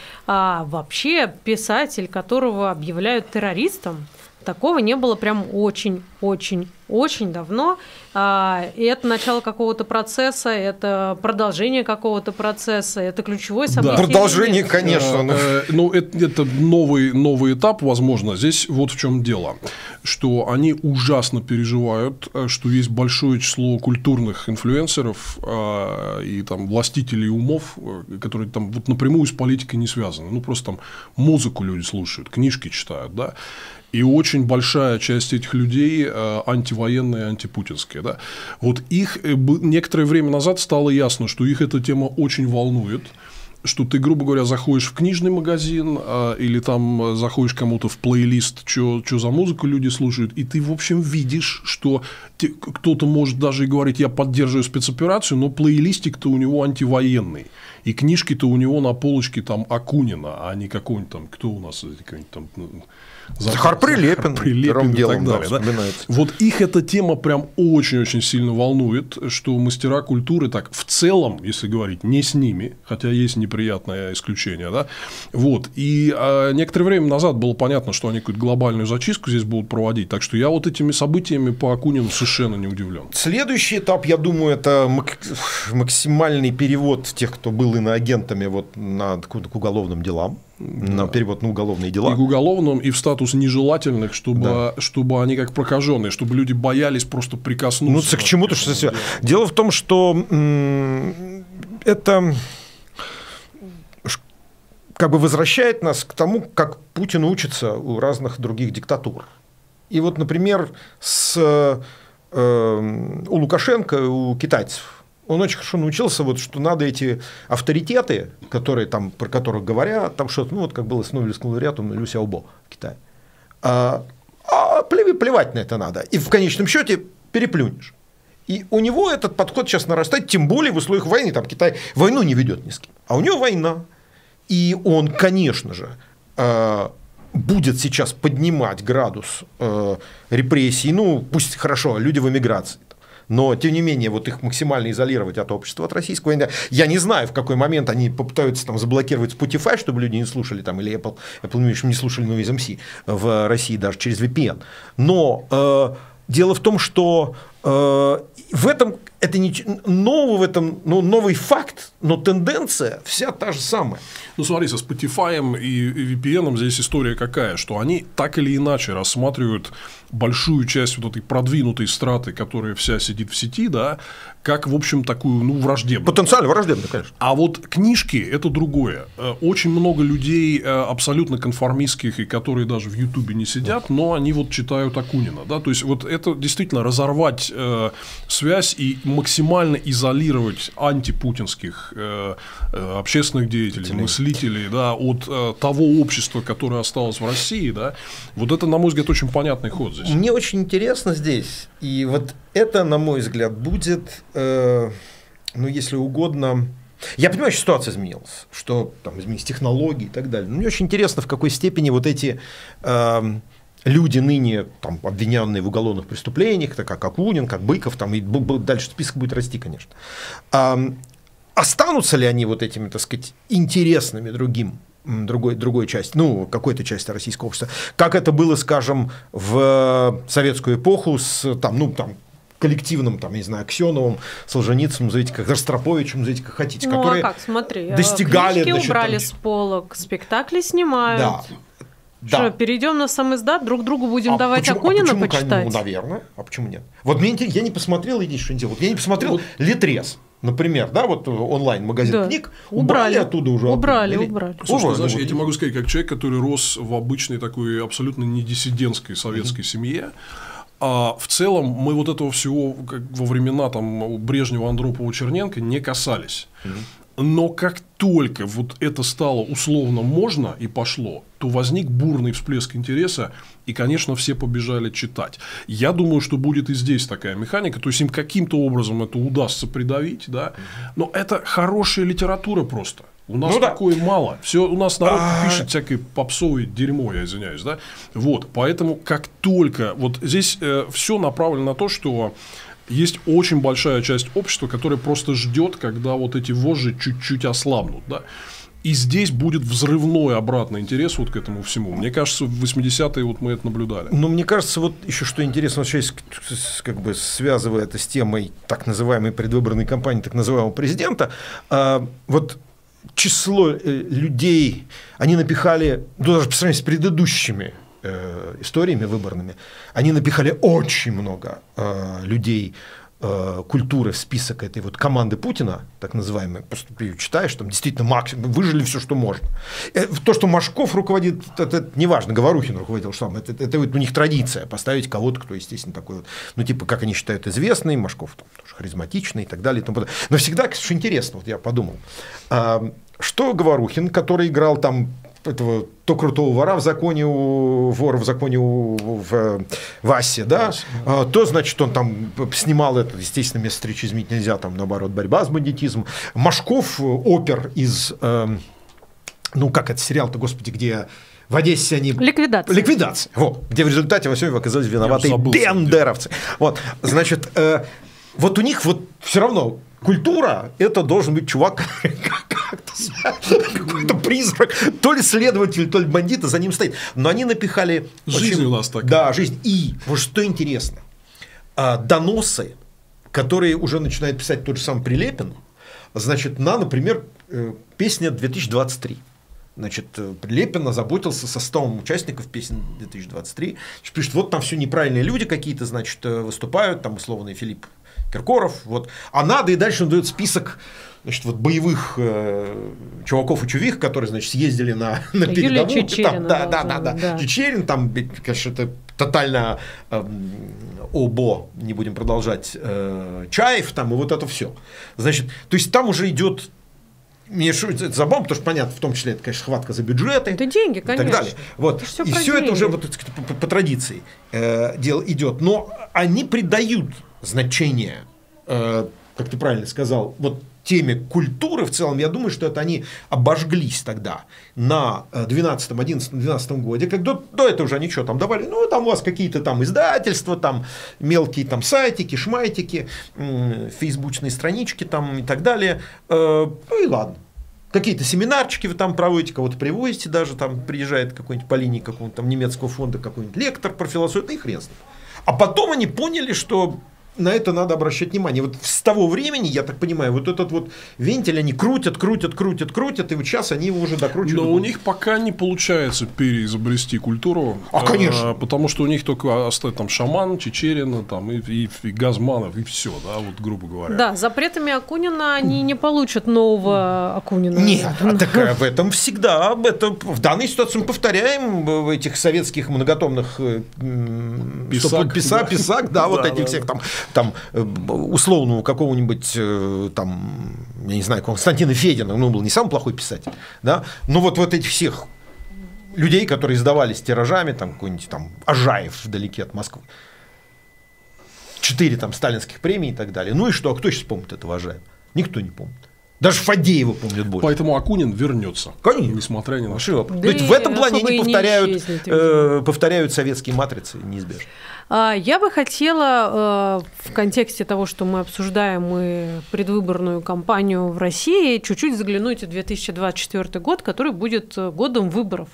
А вообще писатель, которого объявляют террористом, такого не было прям очень-очень-очень давно. А, и это начало какого-то процесса, это продолжение какого-то процесса, это ключевое событие. Да. Продолжение, конечно. Но... Э, ну, это, это новый, новый этап, возможно. Здесь вот в чем дело, что они ужасно переживают, что есть большое число культурных инфлюенсеров э, и там властителей умов, которые там вот напрямую с политикой не связаны. Ну, просто там музыку люди слушают, книжки читают, да. И очень большая часть этих людей э, антивоенные, антипутинские. Да? Вот их э, некоторое время назад стало ясно, что их эта тема очень волнует, что ты, грубо говоря, заходишь в книжный магазин э, или там заходишь кому-то в плейлист, что за музыку люди слушают, и ты, в общем, видишь, что те, кто-то может даже и говорить, я поддерживаю спецоперацию, но плейлистик-то у него антивоенный. И книжки-то у него на полочке там Акунина, а не какой-нибудь там, кто у нас, какой-нибудь там... Захар Прилепин, Прилепин и так далее. Да, да? Вот их эта тема прям очень-очень сильно волнует, что мастера культуры так в целом, если говорить, не с ними, хотя есть неприятное исключение, да, вот, и а, некоторое время назад было понятно, что они какую-то глобальную зачистку здесь будут проводить, так что я вот этими событиями по Акунину совершенно не удивлен. Следующий этап, я думаю, это максимальный перевод тех, кто был иноагентами вот, на, к уголовным делам. На перевод на уголовные дела. И к уголовным, и в статус нежелательных, чтобы, да. чтобы они как прокаженные, чтобы люди боялись просто прикоснуться. Ну, к чему-то, что дело. дело в том, что м- это как бы возвращает нас к тому, как Путин учится у разных других диктатур. И вот, например, с, э, у Лукашенко, у китайцев, он очень хорошо научился, вот, что надо эти авторитеты, которые, там, про которых говорят, там что-то, ну вот как было с Нобелевским лауреатом Лю Сяобо в Китае, а, а плевать на это надо. И в конечном счете переплюнешь. И у него этот подход сейчас нарастает, тем более в условиях войны. Там Китай войну не ведет ни с кем, а у него война. И он, конечно же, будет сейчас поднимать градус репрессий. Ну, пусть хорошо, люди в эмиграции. Но, тем не менее, вот их максимально изолировать от общества, от российского. Я не знаю, в какой момент они попытаются там, заблокировать Spotify, чтобы люди не слушали, там, или Apple, Apple не слушали Noise эм си в России даже через ви пи эн. Но э, дело в том, что В этом это не новый, в этом, ну, новый факт, но тенденция вся та же самая. Ну, смотри, со Spotify и ви пи эн здесь история какая, что они так или иначе рассматривают большую часть вот этой продвинутой страты, которая вся сидит в сети, да, как, в общем, такую, ну, враждебную. Потенциально враждебную, конечно. А вот книжки – это другое. Очень много людей абсолютно конформистских, и которые даже в Ютубе не сидят, но они вот читают Акунина, да, то есть вот это действительно разорвать э, связь и максимально изолировать антипутинских э, э, общественных деятелей, Путин. мыслителей, да, от э, того общества, которое осталось в России, да, вот это, на мой взгляд, очень понятный ход здесь. Мне очень интересно здесь, и вот это, на мой взгляд, будет, э, ну, если угодно. Я понимаю, что ситуация изменилась, что там изменились технологии и так далее. Но мне очень интересно, в какой степени вот эти э, люди ныне там, обвиненные в уголовных преступлениях, так как Акунин, как Быков, там, и дальше список будет расти, конечно. Э, останутся ли они вот этими, так сказать, интересными другим? Другой, другой части, ну, какой-то части российского общества, как это было, скажем, в советскую эпоху с там, ну, там, коллективным, там, не знаю, Аксеновым, Солженицыным, назовите как, Ростроповичем, назовите как хотите, ну, которые а как, смотри, достигали... Книжки значит, убрали там... с полок, спектакли снимают. Да. Что, да. перейдем на сам издат, друг другу будем а давать почему, Акунина а почему, почитать? Ну, наверное, а почему нет? Вот мне интересно, я не посмотрел, иди, что делать, я не посмотрел вот. Литрес. Например, да, вот онлайн-магазин да. книг, убрали, убрали оттуда уже. Убрали, или... убрали. Слушай, убрали. знаешь, я тебе могу сказать, как человек, который рос в обычной такой абсолютно не диссидентской советской mm-hmm. семье, а в целом мы вот этого всего как во времена там, Брежнева, Андропова, Черненко не касались. Mm-hmm. Но как только вот это стало условно можно и пошло, то возник бурный всплеск интереса, и, конечно, все побежали читать. Я думаю, что будет и здесь такая механика, то есть им каким-то образом это удастся придавить, да, но это хорошая литература просто. У нас ну, такое да. мало. Все, у нас народ А-а-а. пишет всякое попсовое дерьмо, я извиняюсь, да. Вот, поэтому как только вот здесь э, все направлено на то, что есть очень большая часть общества, которая просто ждет, когда вот эти вожжи чуть-чуть ослабнут, да. И здесь будет взрывной обратный интерес вот к этому всему. Мне кажется, в восьмидесятые вот мы это наблюдали. Ну, мне кажется, вот еще что интересно, вот сейчас, как бы связывая это с темой так называемой предвыборной кампании так называемого президента, э, вот число э, людей, они напихали, ну, даже по сравнению с предыдущими э, историями выборными, они напихали очень много э, людей, культуры в список этой вот команды Путина, так называемой, ты ее читаешь, там действительно максимум, выжили все, что можно. То, что Машков руководит, это, это не важно, Говорухин руководил штабом, это, это, это вот у них традиция, поставить кого-то, кто, естественно, такой вот, ну, типа, как они считают, известный, Машков там, тоже харизматичный и так далее. И тому подобное. Но всегда, что интересно, вот я подумал, что Говорухин, который играл там этого то крутого вора в законе у вора в законе у в, в Асе, да, а, то, значит, он там снимал это, естественно, место встречи изменить нельзя, там, наоборот, борьба с бандитизмом. Машков, опер из, э, ну, как это сериал-то, господи, где в Одессе они... Ликвидация. Ликвидация, вот, где в результате во всем оказались виноваты бендеровцы. Вот, значит, э, вот у них вот все равно культура – это должен быть чувак, какой-то призрак, то ли следователь, то ли бандит, за ним стоит. Но они напихали… Жизнь очень, у нас такая. Да, жизнь. И вот что интересно, доносы, которые уже начинает писать тот же самый Прилепин, значит, на, например, песня две тысячи двадцать три. Значит, Прилепин озаботился составом участников песен две тысячи двадцать три. Значит, пишет, вот там все неправильные люди какие-то, значит, выступают, там условный Филипп Киркоров, вот, а надо, и дальше он дает список, значит, вот боевых э, чуваков и чувих, которые, значит, съездили на, на передовую. Там, да, да, да, да, да. Чечерин, там, конечно, это тотально э, обо, не будем продолжать, э, Чаев, там, и вот это все. Значит, то есть там уже идет. Мне это забавно, потому что, понятно, в том числе, это, конечно, схватка за бюджеты. Это деньги, конечно. И так далее. Вот. Это и все это уже вот, так сказать, по, по традиции э, дело идет. Но они придают значение, э, как ты правильно сказал, вот теме культуры в целом. Я думаю, что это они обожглись тогда на двенадцатом, одиннадцатом, двенадцатом годе, когда до, до этого уже они что там давали, ну там у вас какие-то там издательства, там мелкие там сайтики, шмайтики, э, фейсбучные странички там и так далее. Э, ну и ладно. Какие-то семинарчики вы там проводите, кого-то привозите даже, там приезжает какой-нибудь по линии какого-нибудь там немецкого фонда какой-нибудь лектор про философию, и хрен с ним. А потом они поняли, что на это надо обращать внимание. Вот с того времени, я так понимаю, вот этот вот вентиль они крутят, крутят, крутят, крутят, и вот сейчас они его уже докручивают. Но у них пока не получается переизобрести культуру. А, конечно. А, потому что у них только остается там Шаман, Чечерина, там, и, и, и Газманов, и все, да, вот грубо говоря. Да, запретами Акунина они не получат нового Акунина. Нет, а так в этом всегда, об этом, в данной ситуации мы повторяем в этих советских многотомных Писак, писак, да. писак, да, вот Да, этих да. всех там, там условного какого-нибудь там, я не знаю, Константина Федина, ну, он был не самый плохой писатель, да, но вот, вот этих всех людей, которые издавались тиражами, там какой-нибудь там Ажаев вдалеке от Москвы, четыре там сталинских премий и так далее. Ну и что, а кто сейчас помнит этого Ажаева? Никто не помнит. Даже Фадеева помнит больше. Поэтому Акунин вернется. Конечно. Несмотря ни на что. что. Да. То есть в этом плане они не повторяют, исчезнет, э, повторяют советские матрицы неизбежно. Я бы хотела в контексте того, что мы обсуждаем и предвыборную кампанию в России, чуть-чуть заглянуть в две тысячи двадцать четвёртый год, который будет годом выборов.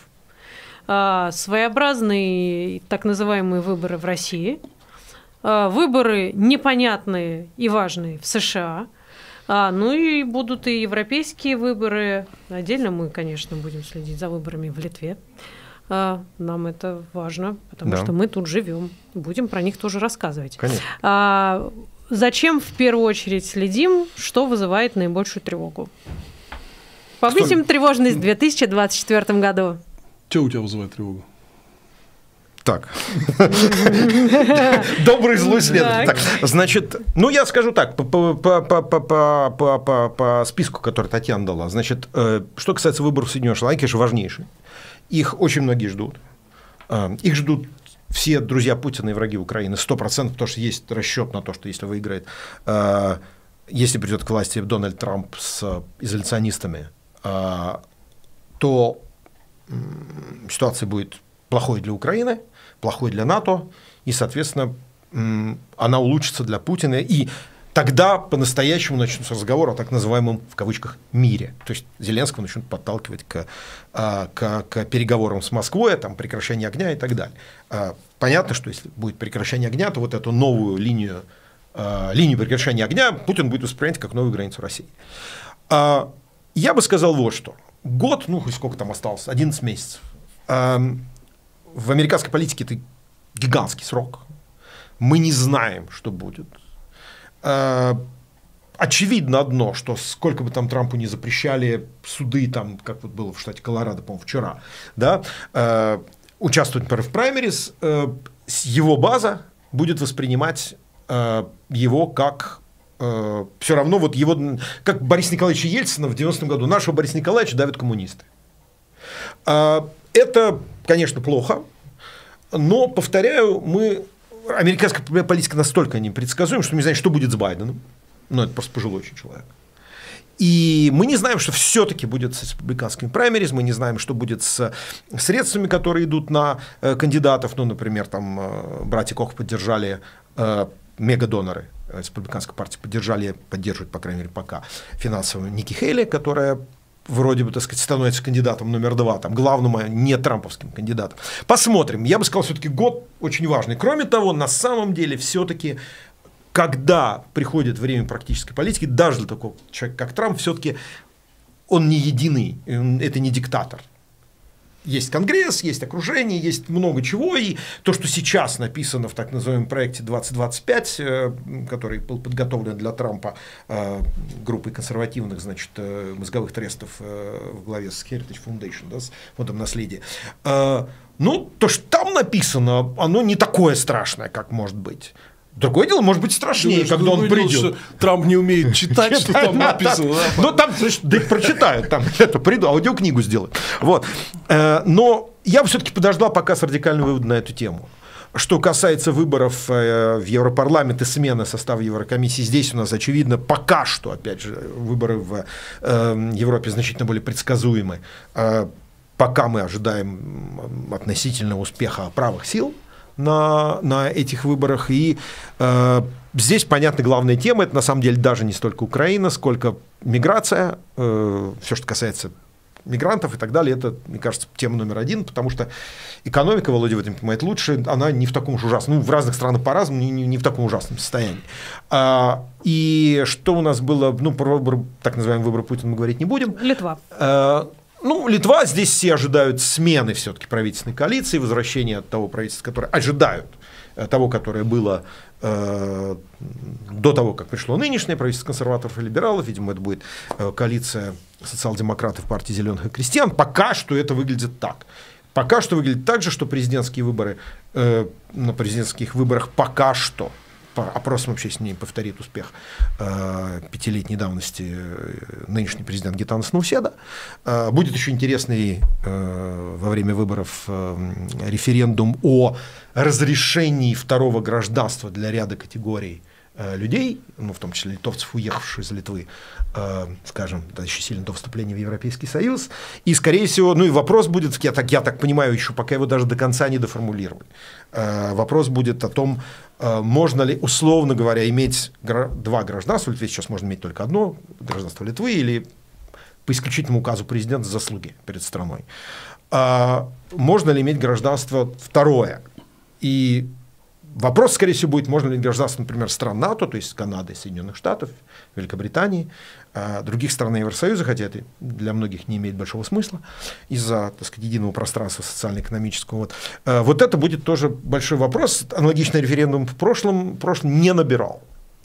Своеобразные так называемые выборы в России, выборы непонятные и важные в США. А, ну и будут и европейские выборы. Отдельно мы, конечно, будем следить за выборами в Литве. А, нам это важно, потому да. что мы тут живем. Будем про них тоже рассказывать. Конечно. А, зачем в первую очередь следим, что вызывает наибольшую тревогу? Повысим Что? тревожность в две тысячи двадцать четвёртом году. Что у тебя вызывает тревогу? Так. Добрый злой следователь. Значит, ну я скажу так, по списку, который Татьяна дала. Значит, что касается выборов в Соединенных Штатах, они, конечно, важнейшие. Их очень многие ждут. Их ждут все друзья Путина и враги Украины, сто процентов, потому что есть расчет на то, что если выиграет, если придет к власти Дональд Трамп с изоляционистами, то ситуация будет плохой для Украины, плохой для НАТО, и, соответственно, она улучшится для Путина, и тогда по-настоящему начнутся разговоры о так называемом, в кавычках, мире. То есть Зеленского начнут подталкивать к, к, к переговорам с Москвой, там, прекращение огня и так далее. Понятно, что если будет прекращение огня, то вот эту новую линию, линию прекращения огня Путин будет воспринимать как новую границу России. Я бы сказал вот что. Год, ну, сколько там осталось, одиннадцать месяцев. В американской политике это гигантский срок. Мы не знаем, что будет. Очевидно одно, что сколько бы там Трампу не запрещали суды, там, как вот было в штате Колорадо, по-моему, вчера, да, участвовать, например, в праймерис, его база будет воспринимать его как все равно, вот его, как Бориса Николаевича Ельцина в девяностом году, нашего Бориса Николаевича давят коммунисты. Это, конечно, плохо, но, повторяю, мы, американская политика настолько непредсказуема, что мы не знаем, что будет с Байденом, но это просто пожилой очень человек. И мы не знаем, что все-таки будет с республиканскими праймериз, мы не знаем, что будет с средствами, которые идут на кандидатов, ну, например, там братья Кох поддержали, мегадоноры республиканской партии поддержали, поддерживают, по крайней мере, пока финансово Ники Хейли, которая вроде бы, так сказать, становится кандидатом номер два, там, главным, а не трамповским кандидатом. Посмотрим. Я бы сказал, все-таки год очень важный. Кроме того, на самом деле, все-таки, когда приходит время практической политики, даже для такого человека, как Трамп, все-таки он не единый, это не диктатор. Есть Конгресс, есть окружение, есть много чего, и то, что сейчас написано в так называемом проекте двадцать двадцать пять, который был подготовлен для Трампа группой консервативных, значит, мозговых трестов в главе с Heritage Foundation, да, с фондом наследия, ну, то, что там написано, оно не такое страшное, как может быть. Другое дело, может быть, страшнее, Думаешь, когда он придет. Что Трамп не умеет читать, что там написано. Ну, там, да их прочитают, там, это, приду, аудиокнигу сделают. Вот. Но я бы все-таки подождал пока с радикальным выводом на эту тему. Что касается выборов в Европарламент и смены состава Еврокомиссии, здесь у нас, очевидно, пока что, опять же, выборы в Европе значительно более предсказуемы. Пока мы ожидаем относительного успеха правых сил на, на этих выборах. И э, здесь, понятно, главная тема – это на самом деле даже не столько Украина, сколько миграция, э, все, что касается мигрантов и так далее, это, мне кажется, тема номер один, потому что экономика, Володя в этом понимает лучше, она не в таком уж ужасном, ну, в разных странах по-разному, не, не, не в таком ужасном состоянии. А, и что у нас было, ну, про выбор, так называемый выбор Путина мы говорить не будем. Литва. А, ну, Литва, здесь все ожидают смены все-таки правительственной коалиции, возвращения того правительства, которое ожидают, того, которое было э, до того, как пришло нынешнее правительство консерваторов и либералов. Видимо, это будет э, коалиция социал-демократов, партии зеленых и крестьян. Пока что это выглядит так. Пока что выглядит так же, что президентские выборы, э, на президентских выборах пока что, по опросам общественности, повторит успех э, пятилетней давности э, нынешний президент Гитанас Науседа. Э, будет еще интересный э, во время выборов э, референдум о разрешении второго гражданства для ряда категорий э, людей, ну, в том числе литовцев, уехавших из Литвы, э, скажем, это еще сильно до вступления в Европейский Союз. И, скорее всего, ну и вопрос будет, я так, я так понимаю, еще пока его даже до конца не доформулировали, э, вопрос будет о том, э, можно ли, условно говоря, иметь гра- два гражданства, в Литве сейчас можно иметь только одно гражданство Литвы, или по исключительному указу президента заслуги перед страной. Э, можно ли иметь гражданство второе? И вопрос, скорее всего, будет, можно ли гражданство, например, стран НАТО, то есть Канады, Соединенных Штатов, Великобритании, других стран Евросоюза, хотя это для многих не имеет большого смысла из-за, так сказать, единого пространства социально-экономического. Вот. Вот это будет тоже большой вопрос. Аналогичный референдум в прошлом, в прошлом не набирал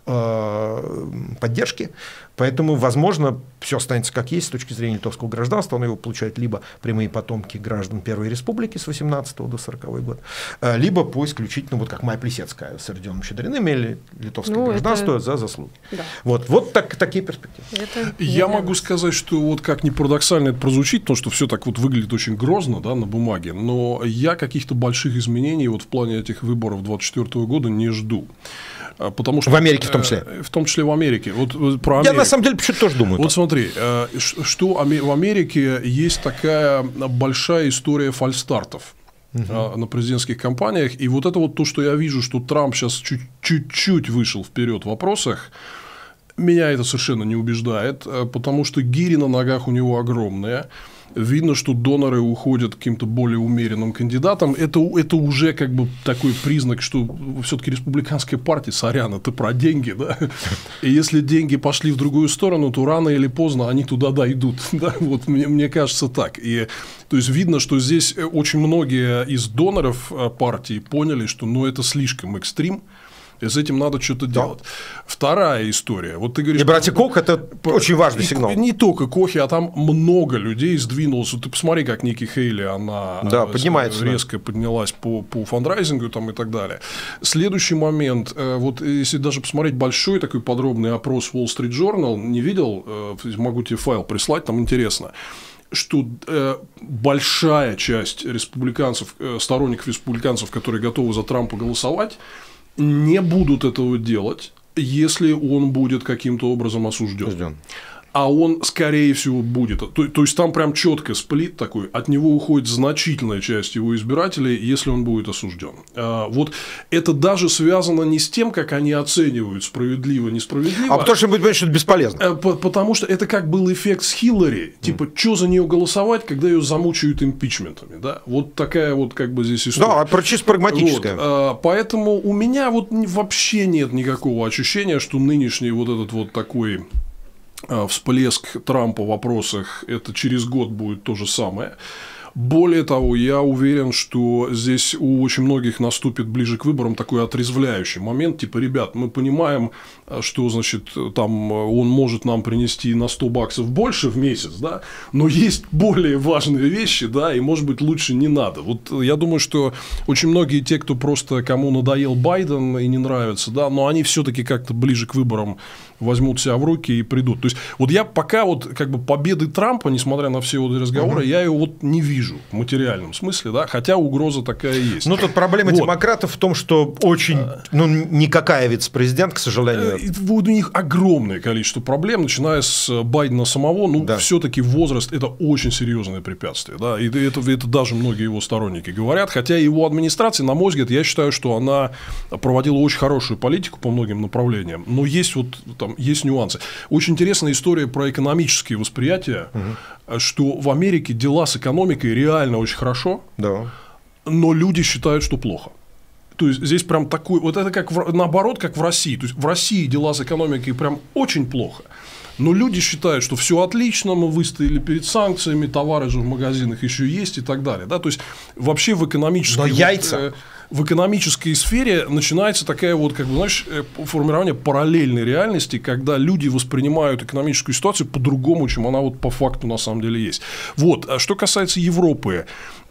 поддержки, поэтому, возможно, все останется как есть с точки зрения литовского гражданства. Он его получает либо прямые потомки граждан Первой Республики с восемнадцатого до сорокового года, либо по исключительно, вот как Майя Плисецкая с Родионом Щедриным, имели литовское ну, гражданство это... за заслуги. Да. Вот, вот так, такие перспективы. Это Я могу сказать, что вот как ни парадоксально это прозвучит, потому что все так вот выглядит очень грозно, да, на бумаге, но я каких-то больших изменений вот в плане этих выборов двадцать четвёртого года не жду. Потому что, в Америке в том числе. В том числе в Америке. Вот про Америку. Я на самом деле почему-то тоже думаю. Вот так. Смотри, что в Америке есть такая большая история фальстартов uh-huh. на президентских кампаниях. И вот это вот то, что я вижу, что Трамп сейчас чуть-чуть вышел вперед в вопросах, меня это совершенно не убеждает, потому что гири на ногах у него огромные. Видно, что доноры уходят к каким-то более умеренным кандидатам. Это, это уже как бы такой признак, что все-таки республиканская партия, сорян, это про деньги, да. И если деньги пошли в другую сторону, то рано или поздно они туда дойдут. Да? Вот мне, мне кажется так. И, то есть видно, что здесь очень многие из доноров партии поняли, что ну, это слишком экстрим. И с этим надо что-то да. делать. Вторая история. Вот ты говоришь, и братья Кох – это по... очень важный и, сигнал. Не только Кохи, а там много людей сдвинулось. Ты посмотри, как Ники Хейли, она да, поднимается, резко да. поднялась по, по фандрайзингу там, и так далее. Следующий момент. Вот если даже посмотреть большой такой подробный опрос Wall Street Journal, не видел, могу тебе файл прислать, там интересно, что э, большая часть республиканцев, э, сторонников республиканцев, которые готовы за Трампа голосовать, не будут этого делать, если он будет каким-то образом осужден. осужден. А он, скорее всего, будет. То, то есть, там прям четко сплит такой. От него уходит значительная часть его избирателей, если он будет осужден. А, вот это даже связано не с тем, как они оценивают справедливо, несправедливо. А потому что, быть, что это бесполезно. Потому что это как был эффект с Хиллари. Типа, mm. что за нее голосовать, когда ее замучают импичментами. Да? Вот такая вот как бы здесь история. Да, чисто прагматическая. Вот. А, поэтому у меня вот вообще нет никакого ощущения, что нынешний вот этот вот такой... всплеск Трампа в вопросах, это через год будет то же самое. Более того, я уверен, что здесь у очень многих наступит ближе к выборам такой отрезвляющий момент, типа, ребят, мы понимаем, что, значит, там он может нам принести на сто баксов больше в месяц, да, но есть более важные вещи, да, и, может быть, лучше не надо. Вот я думаю, что очень многие те, кто просто, кому надоел Байден и не нравится, да, но они все-таки как-то ближе к выборам возьмут себя в руки и придут. То есть, вот я пока вот как бы победы Трампа, несмотря на все вот разговоры, uh-huh. я ее вот не вижу в материальном смысле, да, хотя угроза такая есть. Ну, тут проблема вот. демократов в том, что очень, ну, никакая вице-президент, к сожалению. У них огромное количество проблем, начиная с Байдена самого, ну, да. все-таки возраст – это очень серьезное препятствие, да, и это, это даже многие его сторонники говорят, хотя его администрация, на мой взгляд, я считаю, что она проводила очень хорошую политику по многим направлениям, но есть вот там есть нюансы. Очень интересная история про экономические восприятия. что в Америке дела с экономикой реально очень хорошо, да. но люди считают, что плохо. То есть здесь прям такой, вот это как в, наоборот, как в России. То есть в России дела с экономикой прям очень плохо. Но люди считают, что все отлично, мы выстояли перед санкциями, товары же в магазинах еще есть и так далее. Да? То есть вообще в экономической, но яйца. Вот, э, в экономической сфере начинается такая вот, как бы, знаешь, формирование параллельной реальности, когда люди воспринимают экономическую ситуацию по-другому, чем она вот по факту на самом деле есть. Вот. А что касается Европы,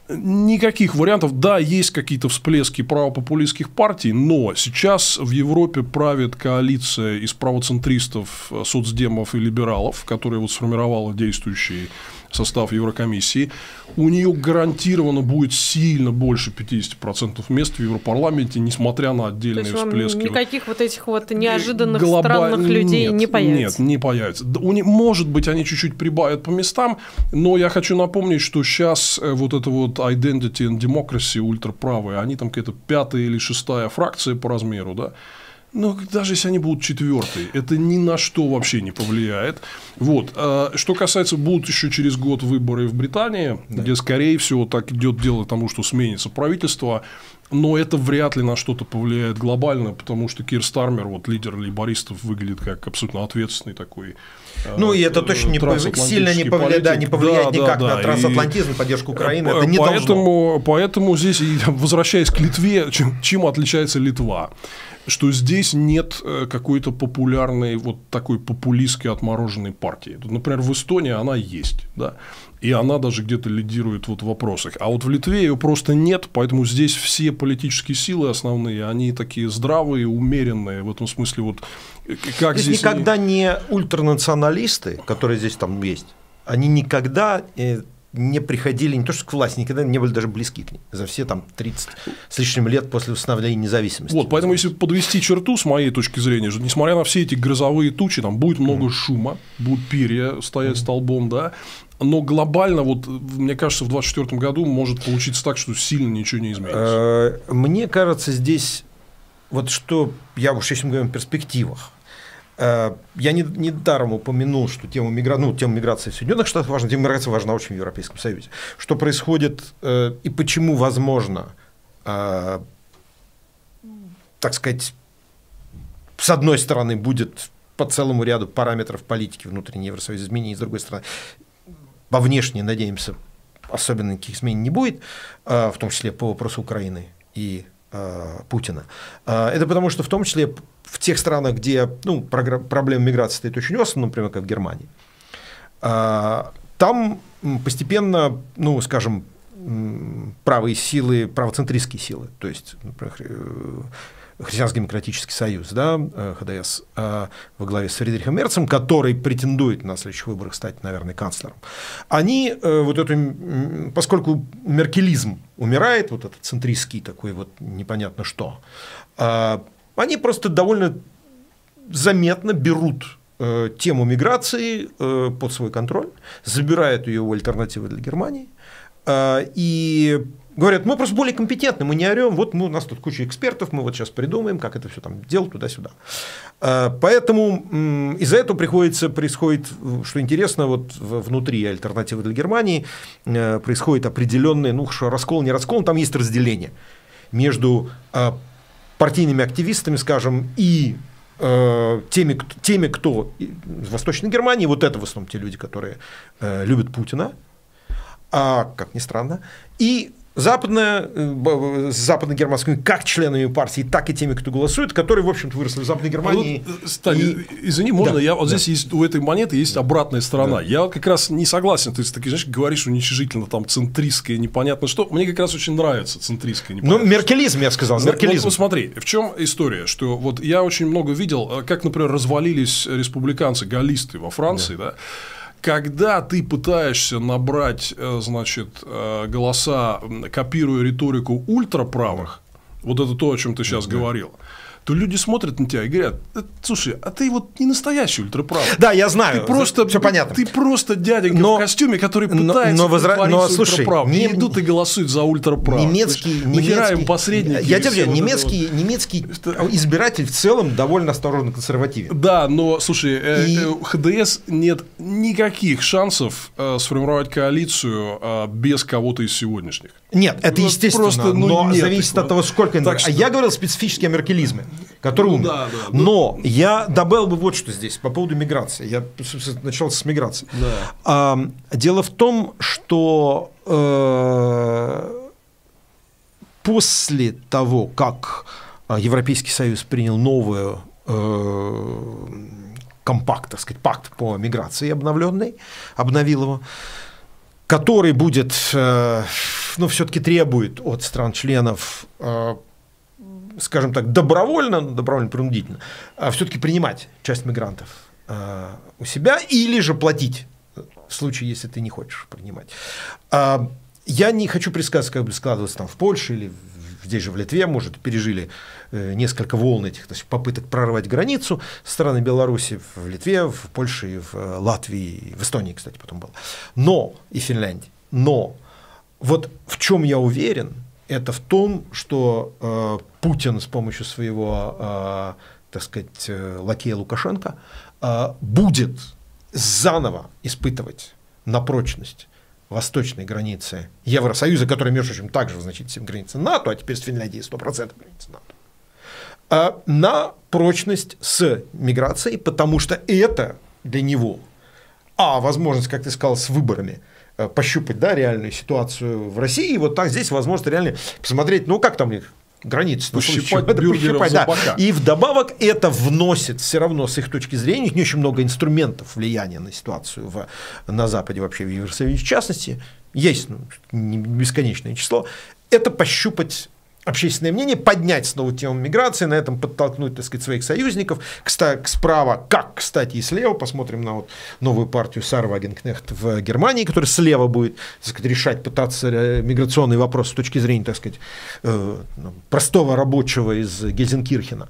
никаких вариантов. Да, есть какие-то всплески правопопулистских партий, но сейчас в Европе правит коалиция из правоцентристов, соцдемов и либералов, которая вот сформировала действующий состав Еврокомиссии. У нее гарантированно будет сильно больше пятьдесят процентов мест в Европарламенте, несмотря на отдельные всплески. То есть никаких вот этих вот неожиданных Глоба... странных людей нет, не появится? Нет, не появится. Может быть, они чуть-чуть прибавят по местам, но я хочу напомнить, что сейчас вот это вот Identity and Democracy ультраправые, они там какая-то пятая или шестая фракция по размеру, да? Но даже если они будут четвертой, это ни на что вообще не повлияет. Вот. Что касается, будут еще через год выборы в Британии, да. где, скорее всего, так идет дело к тому, что сменится правительство, но это вряд ли на что-то повлияет глобально, потому что Кир Стармер, вот, лидер лейбористов, выглядит как абсолютно ответственный такой. Ну, и это точно не пов... сильно не повлияет, да, не повлияет да, никак да, да. на трансатлантизм, и... поддержку Украины. Это не поэтому, должно. Поэтому здесь, возвращаясь к Литве, чем, чем отличается Литва? Что здесь нет какой-то популярной, вот такой популистской отмороженной партии. Например, в Эстонии она есть, да, и она даже где-то лидирует вот в вопросах. А вот в Литве ее просто нет, поэтому здесь все политические силы основные, они такие здравые, умеренные, в этом смысле вот как здесь... здесь никогда не ультранационалисты, которые здесь там есть, они никогда... не приходили не то что к власти, никогда не были даже близки к ней за все там тридцать с лишним лет после восстановления независимости. Вот, поэтому если подвести черту с моей точки зрения, что, несмотря на все эти грозовые тучи, там будет много mm. шума, будут перья стоять mm. столбом, да, но глобально, вот, мне кажется, в двадцать четвёртом году может получиться так, что сильно ничего не изменится. Мне кажется, здесь вот что, я уж если мы говорим о перспективах, я не, не даром упомянул, что тема, мигра... ну, тема миграции в Соединенных Штатах важна, тема миграции важна очень в Европейском Союзе. Что происходит э, и почему возможно, э, так сказать, с одной стороны будет по целому ряду параметров политики внутренней Евросоюза изменений, с другой стороны, по внешней, надеемся, особенно никаких изменений не будет, э, в том числе по вопросу Украины и э, Путина. Э, это потому, что в том числе в тех странах, где ну, проблема миграции стоит очень остро, например, как в Германии, там постепенно, ну, скажем, правые силы, правоцентристские силы, то есть, например, Христианско-демократический союз, да, ха дэ эс, во главе с Фридрихом Мерцем, который претендует на следующих выборах стать, наверное, канцлером, они вот эту, поскольку меркелизм умирает, вот этот центристский такой вот непонятно что, они просто довольно заметно берут э, тему миграции э, под свой контроль, забирают ее у альтернативы для Германии э, и говорят, мы просто более компетентны, мы не орем, вот мы, у нас тут куча экспертов, мы вот сейчас придумаем, как это все там делать туда-сюда. Э, поэтому э, из-за этого приходится, происходит, что интересно, вот внутри альтернативы для Германии э, происходит определенный, ну, раскол, не раскол, там есть разделение между э, партийными активистами, скажем, и э, теми, теми, кто в Восточной Германии, вот это в основном те люди, которые э, любят Путина, а, как ни странно, и западная, э, с западно-германскими как членами партии, так и теми, кто голосует, которые, в общем-то, выросли в Западной Германии. Ну, Стань, и... Извини, можно, да, я, вот да. здесь есть, у этой монеты есть обратная сторона. Да. Я как раз не согласен, ты такие, знаешь, говоришь уничижительно, там, центристское, непонятно что. Мне как раз очень нравится центристское, непонятно. Ну, меркелизм, я сказал, меркелизм. Ну, смотри, в чем история, что вот я очень много видел, как, например, развалились республиканцы, галлисты во Франции, да, да когда ты пытаешься набрать, значит, голоса, копируя риторику ультраправых, вот это то, о чем ты сейчас mm-hmm. говорил, то люди смотрят на тебя и говорят: слушай, а ты вот не настоящий ультраправый. Да, я знаю, ты просто, все понятно. Ты просто дяденька но, в костюме, который пытается но, но, возра... но слушай, не идут и голосуют за ультраправых. Немецкий, немецкий, посредники. Я тебе говорю, немецкий, вот немецкий избиратель в целом довольно осторожно консервативен. Да, но, слушай, и... ХДС нет никаких шансов э, сформировать коалицию э, без кого-то из сегодняшних. Нет, это ну, естественно, просто, ну, но нет, зависит от того, сколько... Так что... А я говорил специфически о меркелизме, который ну, умер. Да, да, но да. я добавил бы вот что здесь по поводу миграции. Я начал с миграции. Да. А, дело в том, что э, после того, как Европейский Союз принял новую э, компакт, так сказать, пакт по миграции обновленный, обновил его, который будет, э, ну, все-таки требует от стран-членов, э, скажем так, добровольно, добровольно-принудительно, э, все-таки принимать часть мигрантов э, у себя или же платить в случае, если ты не хочешь принимать. Э, я не хочу предсказать, как бы складывалось там в Польше или здесь же в Литве, может, пережили э, несколько волн этих, то есть попыток прорвать границу со стороны Беларуси в Литве, в Польше, в Латвии, в Эстонии, кстати, потом был. Но, и Финляндии. Но вот в чем я уверен, это в том, что э, Путин с помощью своего, э, так сказать, э, лакея Лукашенко э, будет заново испытывать на прочность восточной границы Евросоюза, которая, между прочим, также в значительной степени граница НАТО, а теперь с Финляндией сто процентов граница НАТО, а на прочность с миграцией, потому что это для него, а возможность, как ты сказал, с выборами пощупать, да, реальную ситуацию в России, вот так здесь возможность реально посмотреть, ну как там у них границы, пощипать бюргеров за бока. И вдобавок это вносит все равно с их точки зрения, у них не очень много инструментов влияния на ситуацию в, на Западе, вообще в Евросоюзе в частности, есть ну, бесконечное число, это пощупать общественное мнение, поднять снова тему миграции, на этом подтолкнуть, так сказать, своих союзников, кстати, справа, как, кстати, и слева, посмотрим на вот новую партию Сары Вагенкнехт в Германии, которая слева будет, так сказать, решать, пытаться миграционный вопрос с точки зрения, так сказать, простого рабочего из Гельзенкирхена.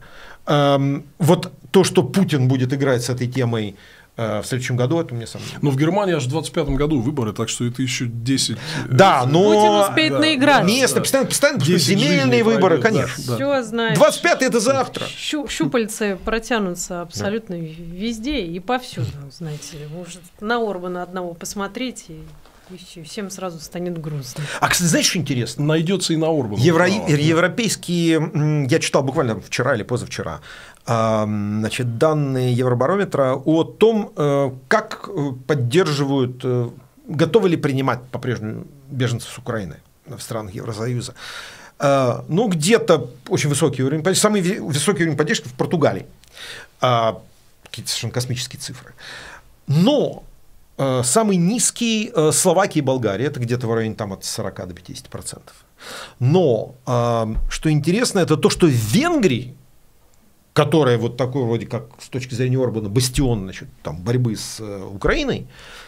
Вот то, что Путин будет играть с этой темой в следующем году, это мне сомнение. Но в Германии аж в двадцать пятом году выборы, так что это еще десять. Да, но Путин успеет да, наиграть. Место, да. постоянно, постоянно земельные выборы, пройдет, конечно. Да, Все знаешь. двадцать пятый это завтра. Щу, щупальцы протянутся абсолютно да. везде и повсюду, знаете. Может на Орбана одного посмотреть и... И всем сразу станет грустно. А, кстати, знаешь, что интересно? Найдется и на Орбана. Евро... Европейские, я читал буквально вчера или позавчера, значит, данные Евробарометра о том, как поддерживают, готовы ли принимать по-прежнему беженцев с Украины в странах Евросоюза. Ну, где-то очень высокий уровень поддержки, самый высокий уровень поддержки в Португалии. Какие-то совершенно космические цифры. Но самый низкий Словакия и Болгария, это где-то в районе там, от сорока до пятидесяти процентов. Но что интересно, это то, что в Венгрии, которая вот такой вроде как с точки зрения Орбана бастион, значит, там, борьбы с Украиной,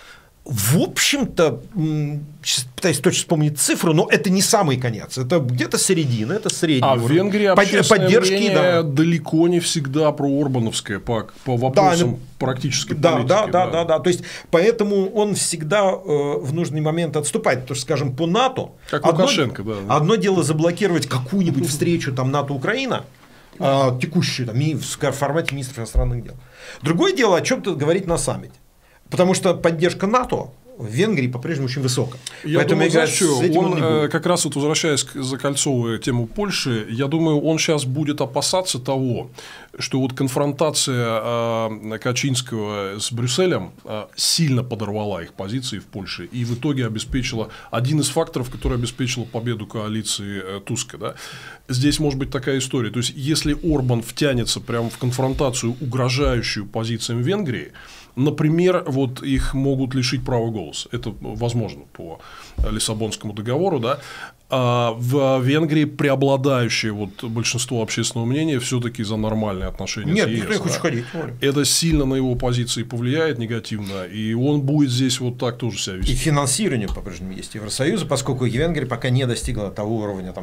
в общем-то, пытаюсь точно вспомнить цифру, но это не самый конец, это где-то середина, это средний а уровень. А в Венгрии общественное мнение да. далеко не всегда проорбановское по, по вопросам да, практической да, политики. Да, да, да, да, да, то есть поэтому он всегда э, в нужный момент отступает, потому что, скажем, по НАТО как одно, Лукашенко, да. одно дело заблокировать какую-нибудь встречу там НАТО-Украина, э, текущую там, в формате министров иностранных дел. Другое дело о чем-то говорить на саммите. Потому что поддержка НАТО в Венгрии по-прежнему очень высокая. Я Поэтому думаю, знаешь, что он, он как раз вот возвращаясь к закольцовывая тему Польши, я думаю, он сейчас будет опасаться того, что вот конфронтация э, Качинского с Брюсселем э, сильно подорвала их позиции в Польше и в итоге обеспечила один из факторов, который обеспечил победу коалиции э, Туска. Да? Здесь может быть такая история. То есть, если Орбан втянется прямо в конфронтацию, угрожающую позициям Венгрии, например, вот их могут лишить права голоса. Это возможно по Лиссабонскому договору. Да? А в Венгрии преобладающее вот большинство общественного мнения все-таки за нормальные отношения Нет, с ЕС. Нет, никто не хочет ходить. Это сильно на его позиции повлияет негативно, и он будет здесь вот так тоже себя вести. И финансирование по-прежнему есть Евросоюза, поскольку Венгрия пока не достигла того уровня там,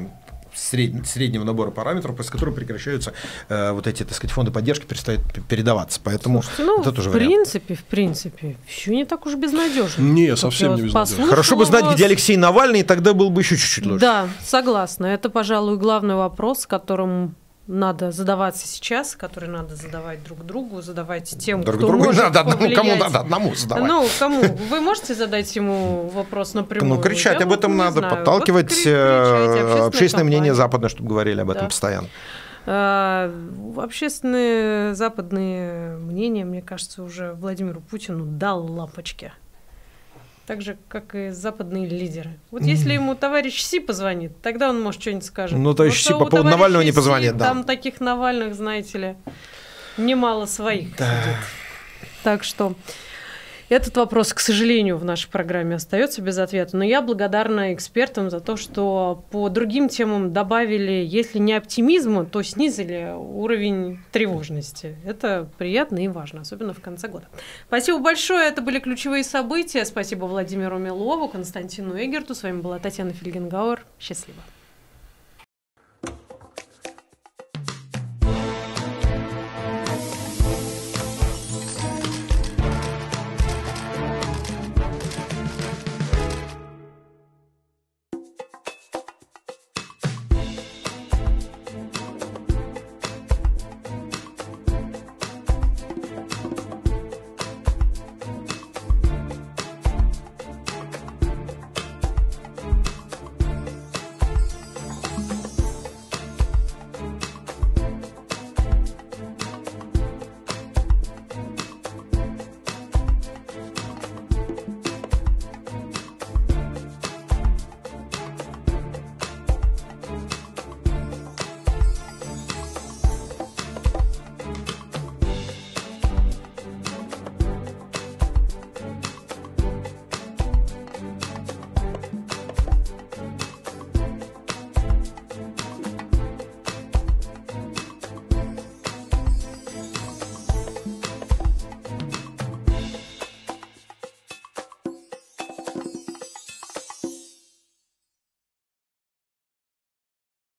сред... среднего набора параметров, после которого прекращаются э, вот эти, так сказать, фонды поддержки, перестают передаваться. Поэтому Слушайте, ну, это тоже в вариант. принципе, в принципе, все не так уж безнадежно. Не, совсем не безнадежно. Хорошо бы знать, вас... где Алексей Навальный, и тогда был бы еще чуть-чуть лучше. Да, согласна. Это, пожалуй, главный вопрос, которым надо задаваться сейчас, который надо задавать друг другу, задавать тем, Друг кто другу может надо, одному, повлиять. кому надо, одному задавать. Ну, кому? Вы можете задать ему вопрос напрямую? Ну, кричать Я об этом вот не надо, знаю. подталкивать Вот кричать, общественное мнение кампания. западное, чтобы говорили об этом Да. постоянно. А, общественные западные мнения, мне кажется, уже Владимиру Путину дал лампочки. Так же, как и западные лидеры. Вот если ему товарищ Си позвонит, тогда он, может, что-нибудь скажет. Ну, товарищ Си Вот по у поводу товарища Навального не Си позвонит, да. Там таких Навальных, знаете ли, немало своих Да. сидит. Так что этот вопрос, к сожалению, в нашей программе остается без ответа. Но я благодарна экспертам за то, что по другим темам добавили, если не оптимизма, то снизили уровень тревожности. Это приятно и важно, особенно в конце года. Спасибо большое. Это были ключевые события. Спасибо Владимиру Милову, Константину Эгерту. С вами была Татьяна Фельгенгауэр. Счастливо.